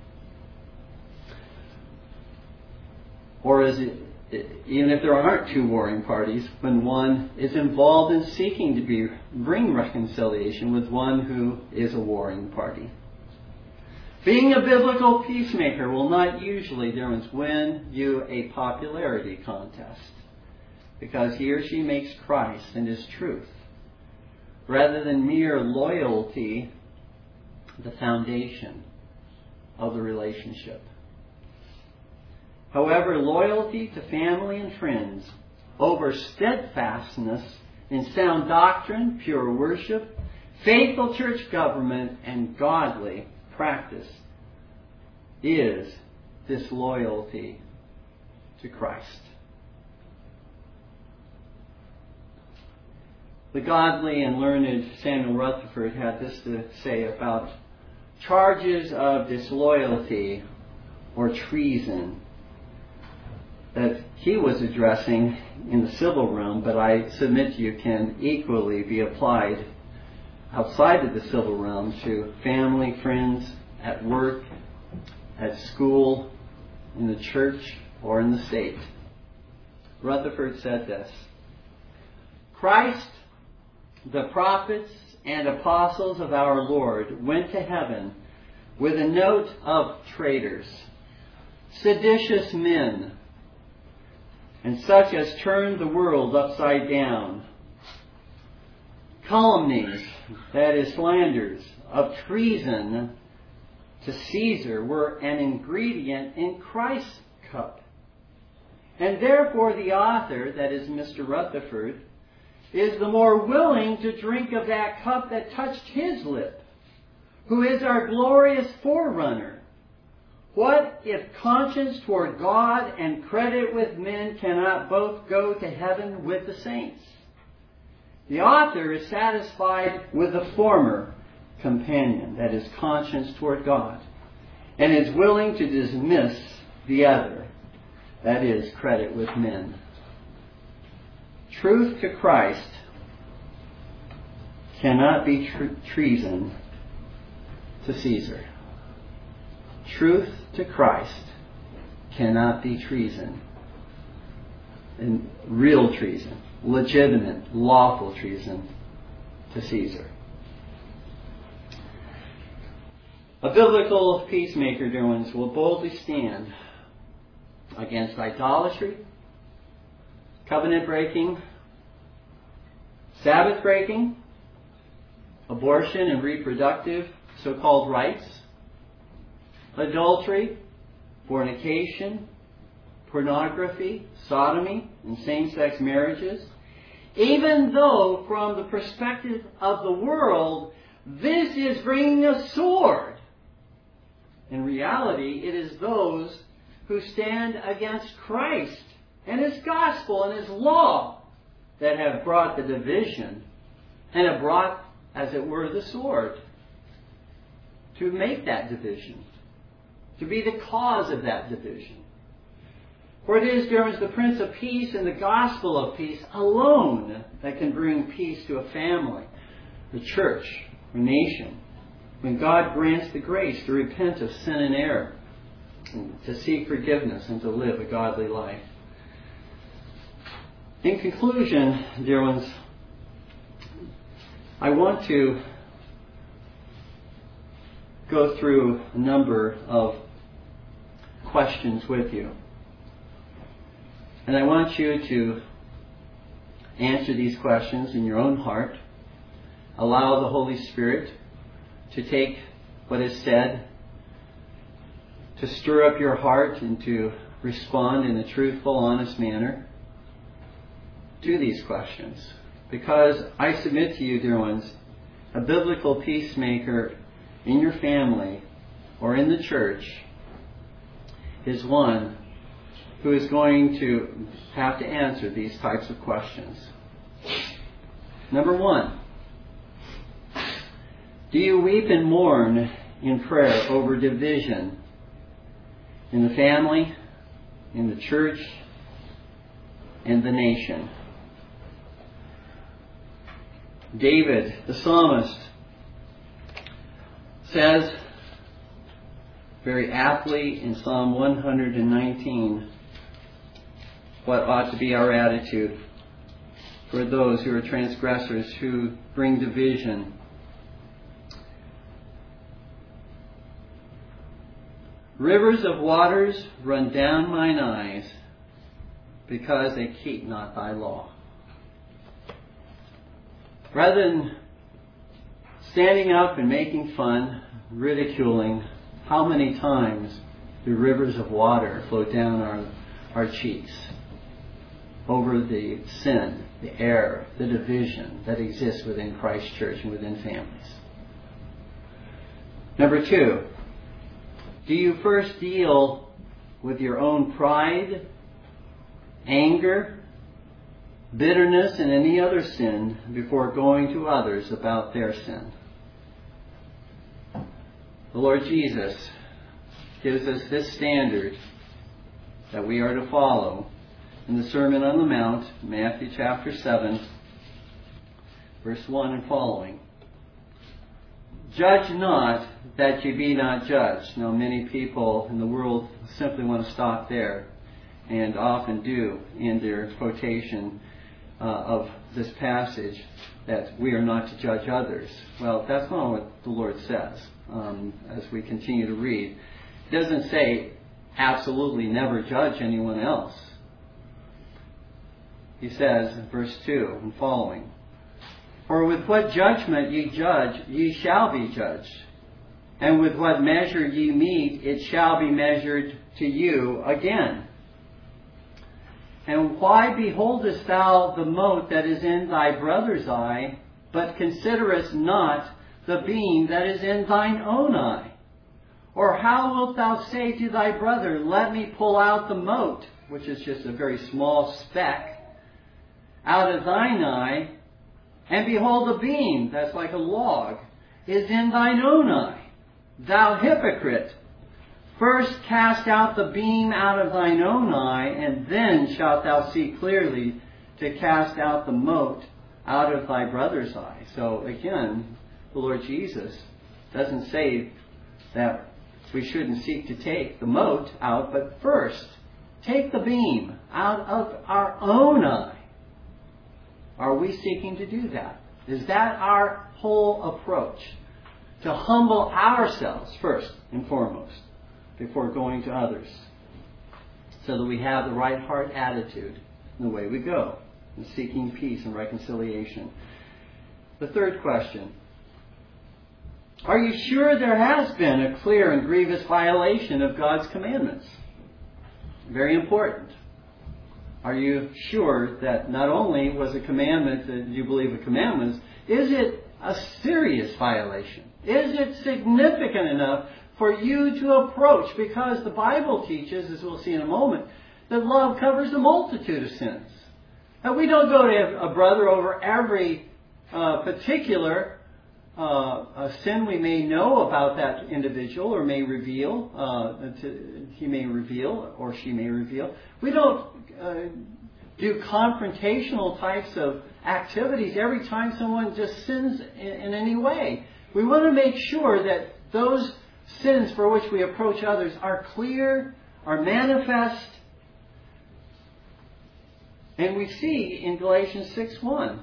or is it, even if there aren't two warring parties, when one is involved in seeking to be, bring reconciliation with one who is a warring party. Being a biblical peacemaker will not usually, dear ones, win you a popularity contest, because he or she makes Christ and His truth, rather than mere loyalty, the foundation of the relationship. However, loyalty to family and friends over steadfastness in sound doctrine, pure worship, faithful church government, and godly practice is disloyalty to Christ. The godly and learned Samuel Rutherford had this to say about charges of disloyalty or treason that he was addressing in the civil realm, but I submit to you can equally be applied outside of the civil realm to family, friends, at work, at school, in the church, or in the state. Rutherford said this: Christ, the prophets and apostles of our Lord, went to heaven with a note of traitors, seditious men, and such as turned the world upside down. Calumnies, that is slanders, of treason to Caesar were an ingredient in Christ's cup. And therefore the author, that is Mister Rutherford, is the more willing to drink of that cup that touched his lip, who is our glorious forerunner. What if conscience toward God and credit with men cannot both go to heaven with the saints? The author is satisfied with the former companion, that is conscience toward God, and is willing to dismiss the other, that is credit with men. Truth to Christ cannot be tr- treason to Caesar. Truth to Christ cannot be treason, and real treason, legitimate, lawful treason to Caesar. A biblical peacemaker, dear ones, will boldly stand against idolatry, covenant breaking, Sabbath breaking, abortion and reproductive so-called rights, adultery, fornication, pornography, sodomy, and same-sex marriages, even though from the perspective of the world, this is bringing a sword. In reality, it is those who stand against Christ and His gospel and His law that have brought the division and have brought, as it were, the sword to make that division, to be the cause of that division. For it is, dear ones, the Prince of Peace and the gospel of peace alone that can bring peace to a family, a church, a nation, when God grants the grace to repent of sin and error, and to seek forgiveness and to live a godly life. In conclusion, dear ones, I want to go through a number of questions with you. And I want you to answer these questions in your own heart. Allow the Holy Spirit to take what is said, to stir up your heart and to respond in a truthful, honest manner to these questions. Because I submit to you, dear ones, a biblical peacemaker in your family or in the church is one who is going to have to answer these types of questions. Number one, do you weep and mourn in prayer over division in the family, in the church, and the nation? David, the psalmist, says very aptly in Psalm one hundred nineteen what ought to be our attitude for those who are transgressors, who bring division. Rivers of waters run down mine eyes, because they keep not thy law. Rather than standing up and making fun, ridiculing, how many times do rivers of water flow down our, our cheeks over the sin, the error, the division that exists within Christ's church and within families? Number two, do you first deal with your own pride, anger, bitterness, and any other sin before going to others about their sin? The Lord Jesus gives us this standard that we are to follow in the Sermon on the Mount, Matthew chapter seven, verse one and following. Judge not that you be not judged. Now, many people in the world simply want to stop there, and often do in their quotation uh, of this passage, that we are not to judge others. Well, that's not what the Lord says um, as we continue to read. It doesn't say absolutely never judge anyone else. He says, verse two and following, for with what judgment ye judge, ye shall be judged. And with what measure ye mete, it shall be measured to you again. And why beholdest thou the mote that is in thy brother's eye, but considerest not the beam that is in thine own eye? Or how wilt thou say to thy brother, let me pull out the mote, which is just a very small speck, out of thine eye, and behold, a beam, that's like a log, is in thine own eye? Thou hypocrite, first cast out the beam out of thine own eye, and then shalt thou see clearly to cast out the mote out of thy brother's eye. So again, the Lord Jesus doesn't say that we shouldn't seek to take the mote out, but first, take the beam out of our own eye. Are we seeking to do that? Is that our whole approach? to humble ourselves first and foremost before going to others, so that we have the right heart attitude in the way we go, in seeking peace and reconciliation. The third question: are you sure there has been a clear and grievous violation of God's commandments? Very important. Are you sure that not only was a commandment that you believe a commandment, is it a serious violation? Is it significant enough for you to approach? Because the Bible teaches, as we'll see in a moment, that love covers a multitude of sins. And we don't go to a brother over every uh, particular uh, a sin we may know about that individual or may reveal, uh, to, he may reveal or she may reveal. We don't uh, do confrontational types of activities every time someone just sins in, in any way. We want to make sure that those sins for which we approach others are clear, are manifest. And we see in Galatians six one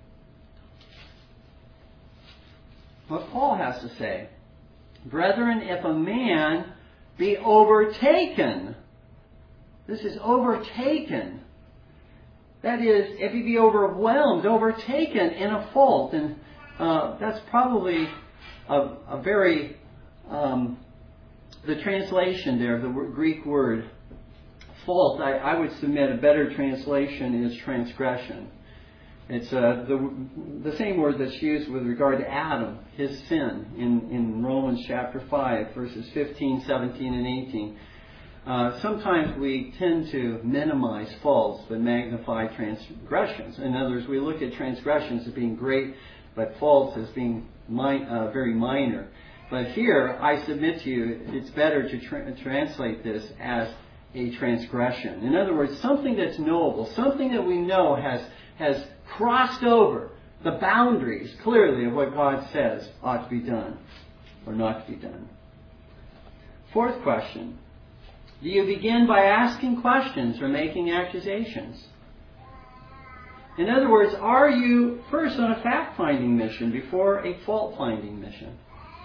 what Paul has to say. Brethren, if a man be overtaken, this is overtaken. That is, if he be overwhelmed, overtaken in a fault. And uh, that's probably a, a very, um, the translation there, the Greek word fault, I, I would submit a better translation is transgression. It's uh, the the same word that's used with regard to Adam, his sin, in, in Romans chapter five, verses fifteen, seventeen, and eighteen. Uh, sometimes we tend to minimize faults but magnify transgressions. In other words, we look at transgressions as being great, but faults as being mi- uh, very minor. But here, I submit to you, it's better to tra- translate this as a transgression. In other words, something that's knowable, something that we know has has crossed over the boundaries clearly of what God says ought to be done or not to be done. Fourth question: do you begin by asking questions or making accusations? In other words, are you first on a fact-finding mission before a fault-finding mission?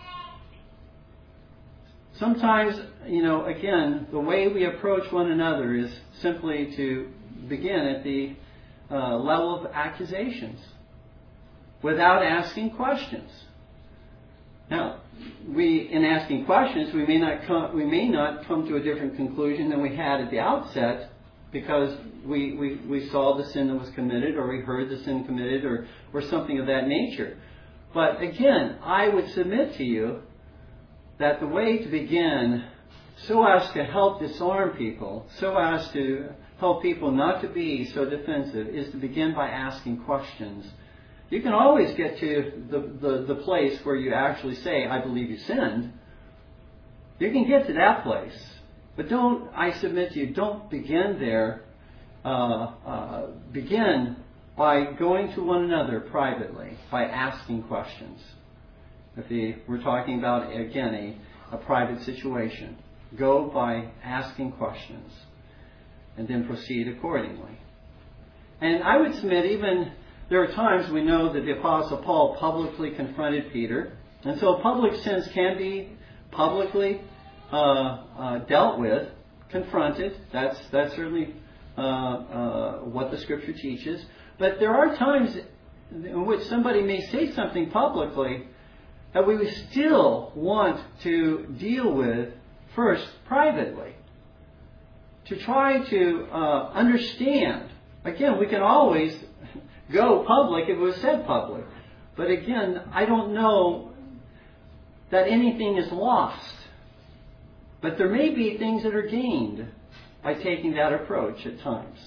Sometimes, you know, again, the way we approach one another is simply to begin at the uh, level of accusations without asking questions. Now, we, in asking questions, we may not come, we may not come to a different conclusion than we had at the outset, because we, we, we saw the sin that was committed, or we heard the sin committed, or, or something of that nature. But again, I would submit to you that the way to begin, so as to help disarm people, so as to help people not to be so defensive, is to begin by asking questions. You can always get to the, the, the place where you actually say, I believe you sinned. You can get to that place. But don't, I submit to you, don't begin there. Uh, uh, begin by going to one another privately, by asking questions. If the, we're talking about, again, a, a private situation, go by asking questions and then proceed accordingly. And I would submit, even there are times we know that the Apostle Paul publicly confronted Peter, and so public sins can be publicly uh, uh, dealt with, confronted. That's that's certainly uh, uh, what the Scripture teaches. But there are times in which somebody may say something publicly that we still want to deal with first privately, to try to uh, understand. Again, we can always go public if it was said public. But again, I don't know that anything is lost. But there may be things that are gained by taking that approach at times.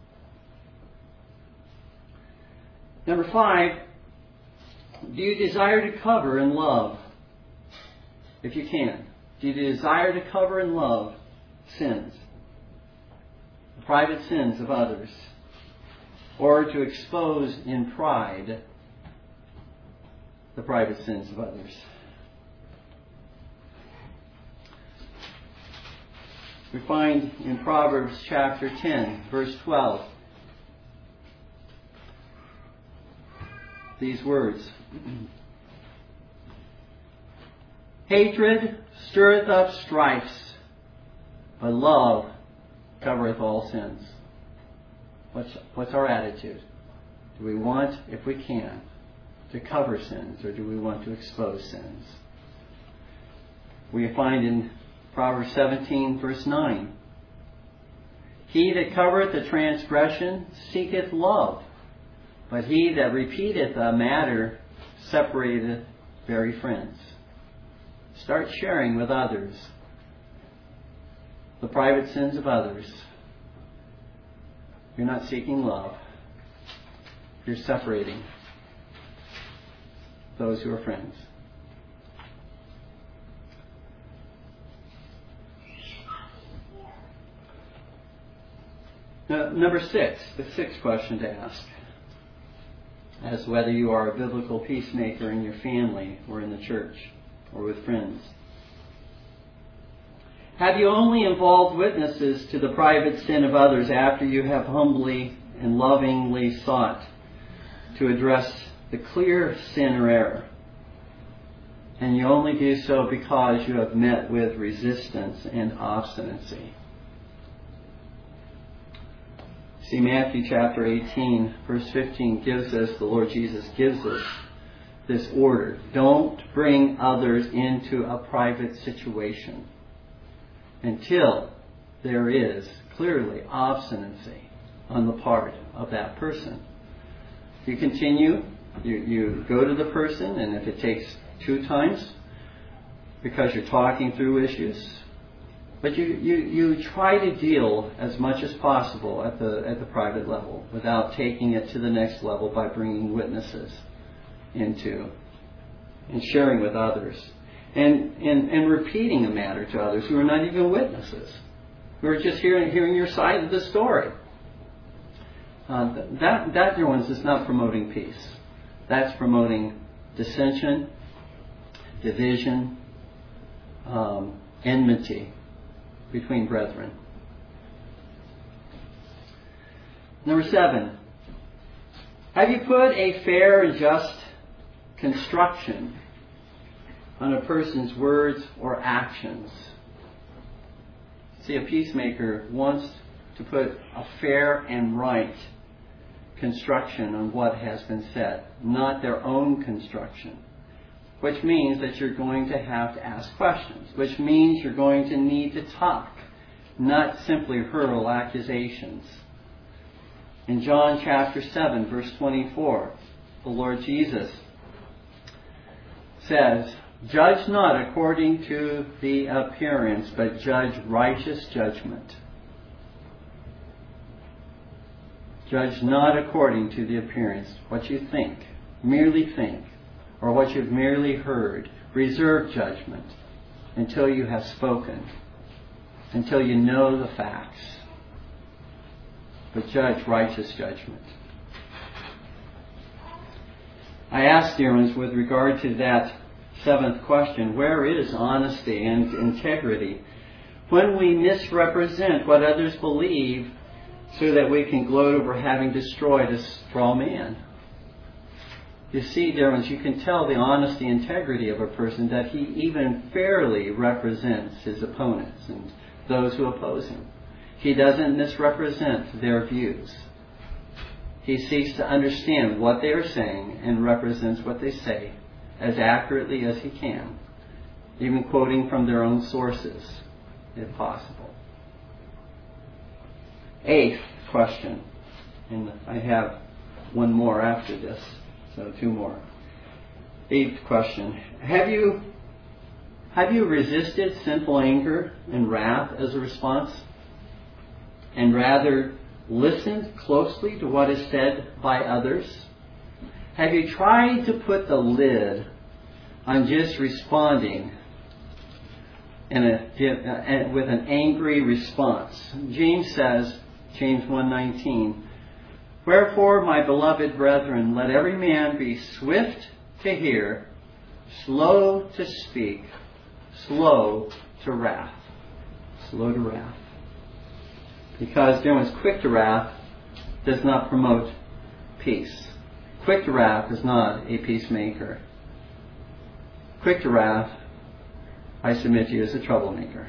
Number five, do you desire to cover and love? If you can. Do you desire to cover and love sins? The private sins of others? Or to expose in pride the private sins of others? We find in Proverbs chapter ten, verse twelve, these words. Hatred stirreth up strifes, but love covereth all sins. What's, what's our attitude? Do we want, if we can, to cover sins, or do we want to expose sins? We find in Proverbs seventeen, verse nine, he that covereth a transgression seeketh love, but he that repeateth a matter separateth very friends. Start sharing with others the private sins of others. You're not seeking love. You're separating those who are friends. Now, number six, the sixth question to ask, as whether you are a biblical peacemaker in your family or in the church or with friends. Have you only involved witnesses to the private sin of others after you have humbly and lovingly sought to address the clear sin or error? And you only do so because you have met with resistance and obstinacy. See, Matthew chapter eighteen, verse fifteen gives us, the Lord Jesus gives us this order. Don't bring others into a private situation until there is clearly obstinacy on the part of that person. You continue, you, you go to the person, and if it takes two times, because you're talking through issues, but you, you, you try to deal as much as possible at the at the private level without taking it to the next level by bringing witnesses into and sharing with others. And, and, and repeating a matter to others who are not even witnesses, who are just hearing, hearing your side of the story. Uh, that, that, dear ones, is not promoting peace. That's promoting dissension, division, um, enmity between brethren. Number seven, have you put a fair and just construction on a person's words or actions? See, a peacemaker wants to put a fair and right construction on what has been said, not their own construction. Which means that you're going to have to ask questions, which means you're going to need to talk, not simply hurl accusations. In John chapter seven, verse twenty-four, the Lord Jesus says, "Judge not according to the appearance, but judge righteous judgment." Judge not according to the appearance, what you think, merely think, or what you've merely heard. Reserve judgment until you have spoken, until you know the facts. But judge righteous judgment. I ask, dear ones, with regard to that seventh question, where is honesty and integrity when we misrepresent what others believe so that we can gloat over having destroyed a straw man? You see, dear ones, you can tell the honesty and integrity of a person that he even fairly represents his opponents and those who oppose him. He doesn't misrepresent their views. He seeks to understand what they are saying and represents what they say as accurately as he can, even quoting from their own sources, if possible. Eighth question, and I have one more after this, so two more. Eighth question, have you have you resisted sinful anger and wrath as a response, and rather listened closely to what is said by others? Have you tried to put the lid on just responding in a, with an angry response? James says, James one nineteen, "Wherefore, my beloved brethren, let every man be swift to hear, slow to speak, slow to wrath." Slow to wrath. Because, dear ones, quick to wrath does not promote peace. Quick to wrath is not a peacemaker. Quick to wrath I submit to you, is a troublemaker.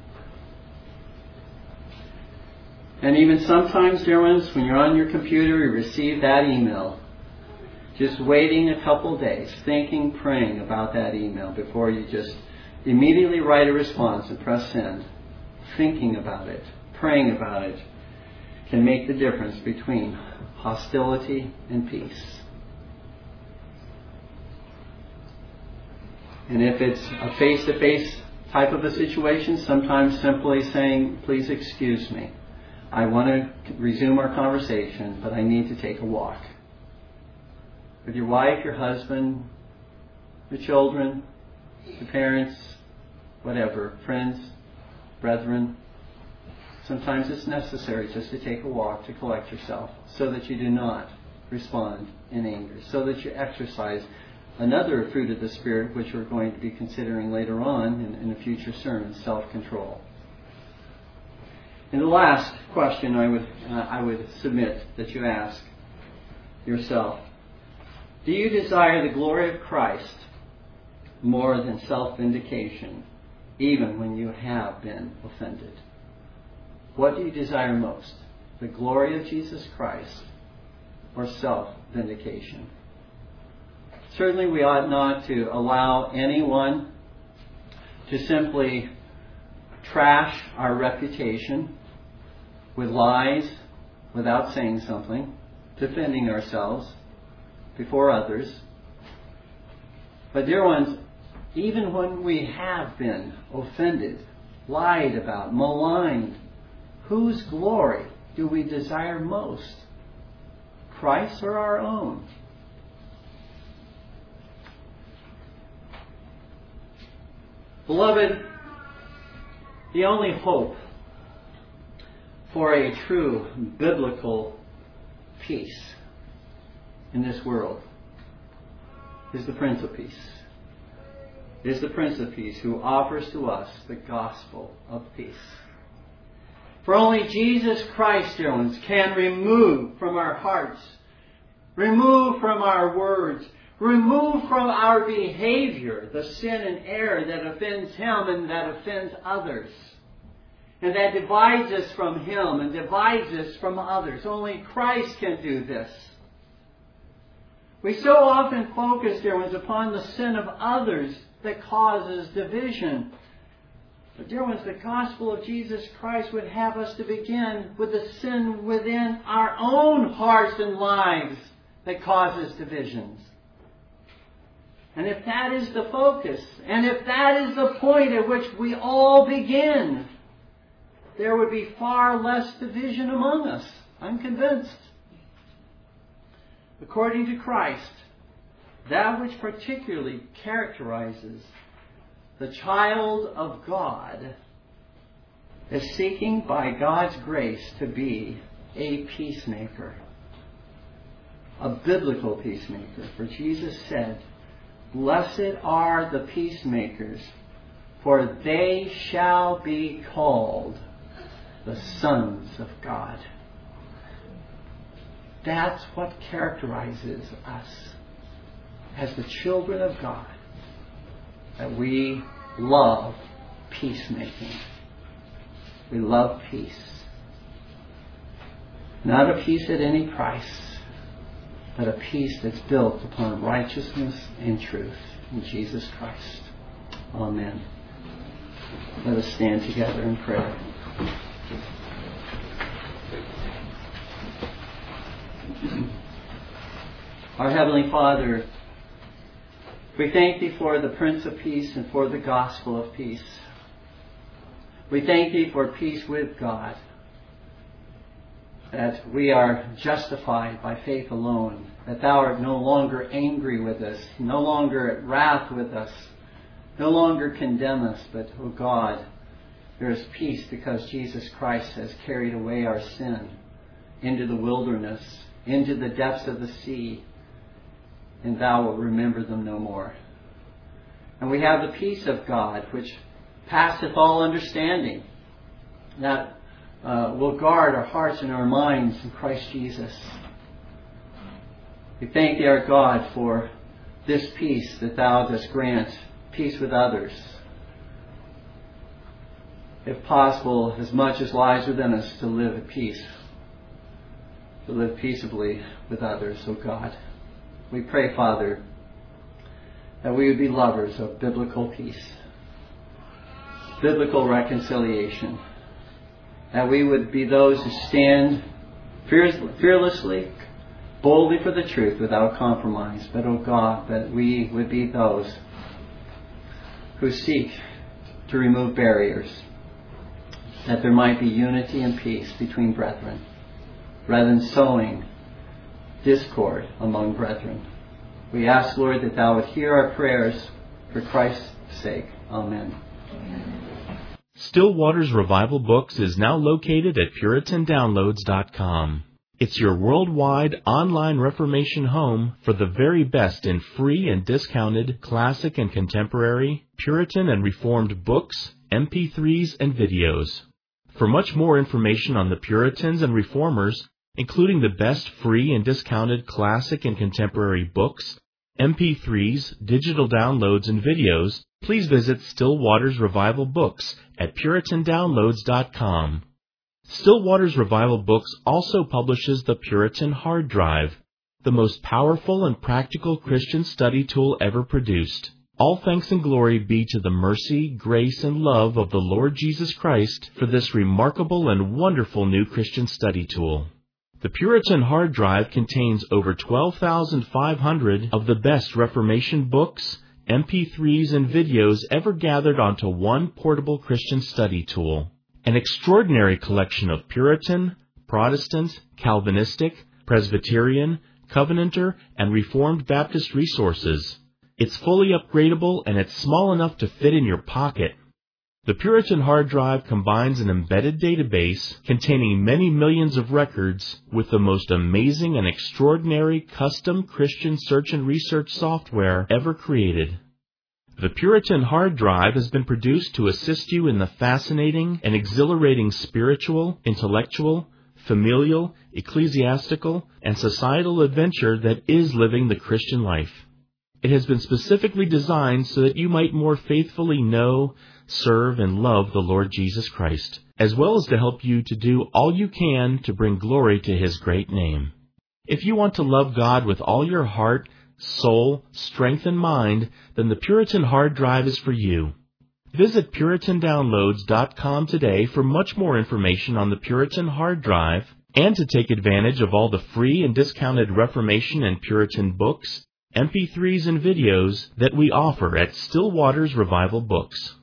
And even sometimes, dear ones, when you're on your computer, you receive that email, just waiting a couple days, thinking, praying about that email before you just immediately write a response and press send. Thinking about it, praying about it, can make the difference between hostility and peace. And if it's a face-to-face type of a situation, sometimes simply saying, please excuse me. I want to resume our conversation, but I need to take a walk. With your wife, your husband, your children, your parents, whatever, friends, brethren. Sometimes it's necessary just to take a walk to collect yourself so that you do not respond in anger, so that you exercise another fruit of the Spirit, which we're going to be considering later on in, in a future sermon, self-control. And the last question I would uh, I would submit that you ask yourself: do you desire the glory of Christ more than self-vindication, even when you have been offended? What do you desire most? The glory of Jesus Christ or self-vindication? Certainly we ought not to allow anyone to simply trash our reputation with lies without saying something, defending ourselves before others. But dear ones, even when we have been offended, lied about, maligned, whose glory do we desire most? Christ or our own? Beloved, the only hope for a true biblical peace in this world is the Prince of Peace. Is the Prince of Peace who offers to us the gospel of peace. For only Jesus Christ, dear ones, can remove from our hearts, remove from our words, remove from our behavior the sin and error that offends Him and that offends others, and that divides us from Him and divides us from others. Only Christ can do this. We so often focus, dear ones, upon the sin of others that causes division. But dear ones, the gospel of Jesus Christ would have us to begin with the sin within our own hearts and lives that causes divisions. And if that is the focus, and if that is the point at which we all begin, there would be far less division among us. I'm convinced. According to Christ, that which particularly characterizes the child of God is seeking by God's grace to be a peacemaker, a biblical peacemaker. For Jesus said, "Blessed are the peacemakers, for they shall be called the sons of God." That's what characterizes us as the children of God, that we love peacemaking. We love peace. Not a peace at any price, but a peace that's built upon righteousness and truth in Jesus Christ. Amen. Let us stand together in prayer. Our Heavenly Father, we thank Thee for the Prince of Peace and for the gospel of peace. We thank Thee for peace with God, that we are justified by faith alone, that Thou art no longer angry with us, no longer at wrath with us, no longer condemn us, but, oh God, there is peace because Jesus Christ has carried away our sin into the wilderness, into the depths of the sea, and Thou will remember them no more. And we have the peace of God, which passeth all understanding, that uh, will guard our hearts and our minds in Christ Jesus. We thank Thee, our God, for this peace that Thou dost grant, peace with others, if possible, as much as lies within us, to live at peace, to live peaceably with others, oh God. We pray, Father, that we would be lovers of biblical peace, biblical reconciliation, that we would be those who stand fearlessly, boldly for the truth without compromise, but, oh God, that we would be those who seek to remove barriers, that there might be unity and peace between brethren, rather than sowing discord among brethren. We ask, Lord, that Thou would hear our prayers for Christ's sake. Amen. Still Waters Revival Books is now located at Puritan Downloads dot com. It's your worldwide online Reformation home for the very best in free and discounted classic and contemporary, Puritan and Reformed books, M P threes, and videos. For much more information on the Puritans and Reformers, including the best free and discounted classic and contemporary books, M P threes, digital downloads, and videos, please visit Still Waters Revival Books at Puritan Downloads dot com. Still Waters Revival Books also publishes the Puritan Hard Drive, the most powerful and practical Christian study tool ever produced. All thanks and glory be to the mercy, grace, and love of the Lord Jesus Christ for this remarkable and wonderful new Christian study tool. The Puritan Hard Drive contains over twelve thousand five hundred of the best Reformation books, M P threes, and videos ever gathered onto one portable Christian study tool. An extraordinary collection of Puritan, Protestant, Calvinistic, Presbyterian, Covenanter, and Reformed Baptist resources. It's fully upgradable and it's small enough to fit in your pocket. The Puritan Hard Drive combines an embedded database containing many millions of records with the most amazing and extraordinary custom Christian search and research software ever created. The Puritan Hard Drive has been produced to assist you in the fascinating and exhilarating spiritual, intellectual, familial, ecclesiastical, and societal adventure that is living the Christian life. It has been specifically designed so that you might more faithfully know, serve, and love the Lord Jesus Christ, as well as to help you to do all you can to bring glory to His great name. If you want to love God with all your heart, soul, strength, and mind, then the Puritan Hard Drive is for you. Visit Puritan Downloads dot com today for much more information on the Puritan Hard Drive and to take advantage of all the free and discounted Reformation and Puritan books, M P threes, and videos that we offer at Still Waters Revival Books.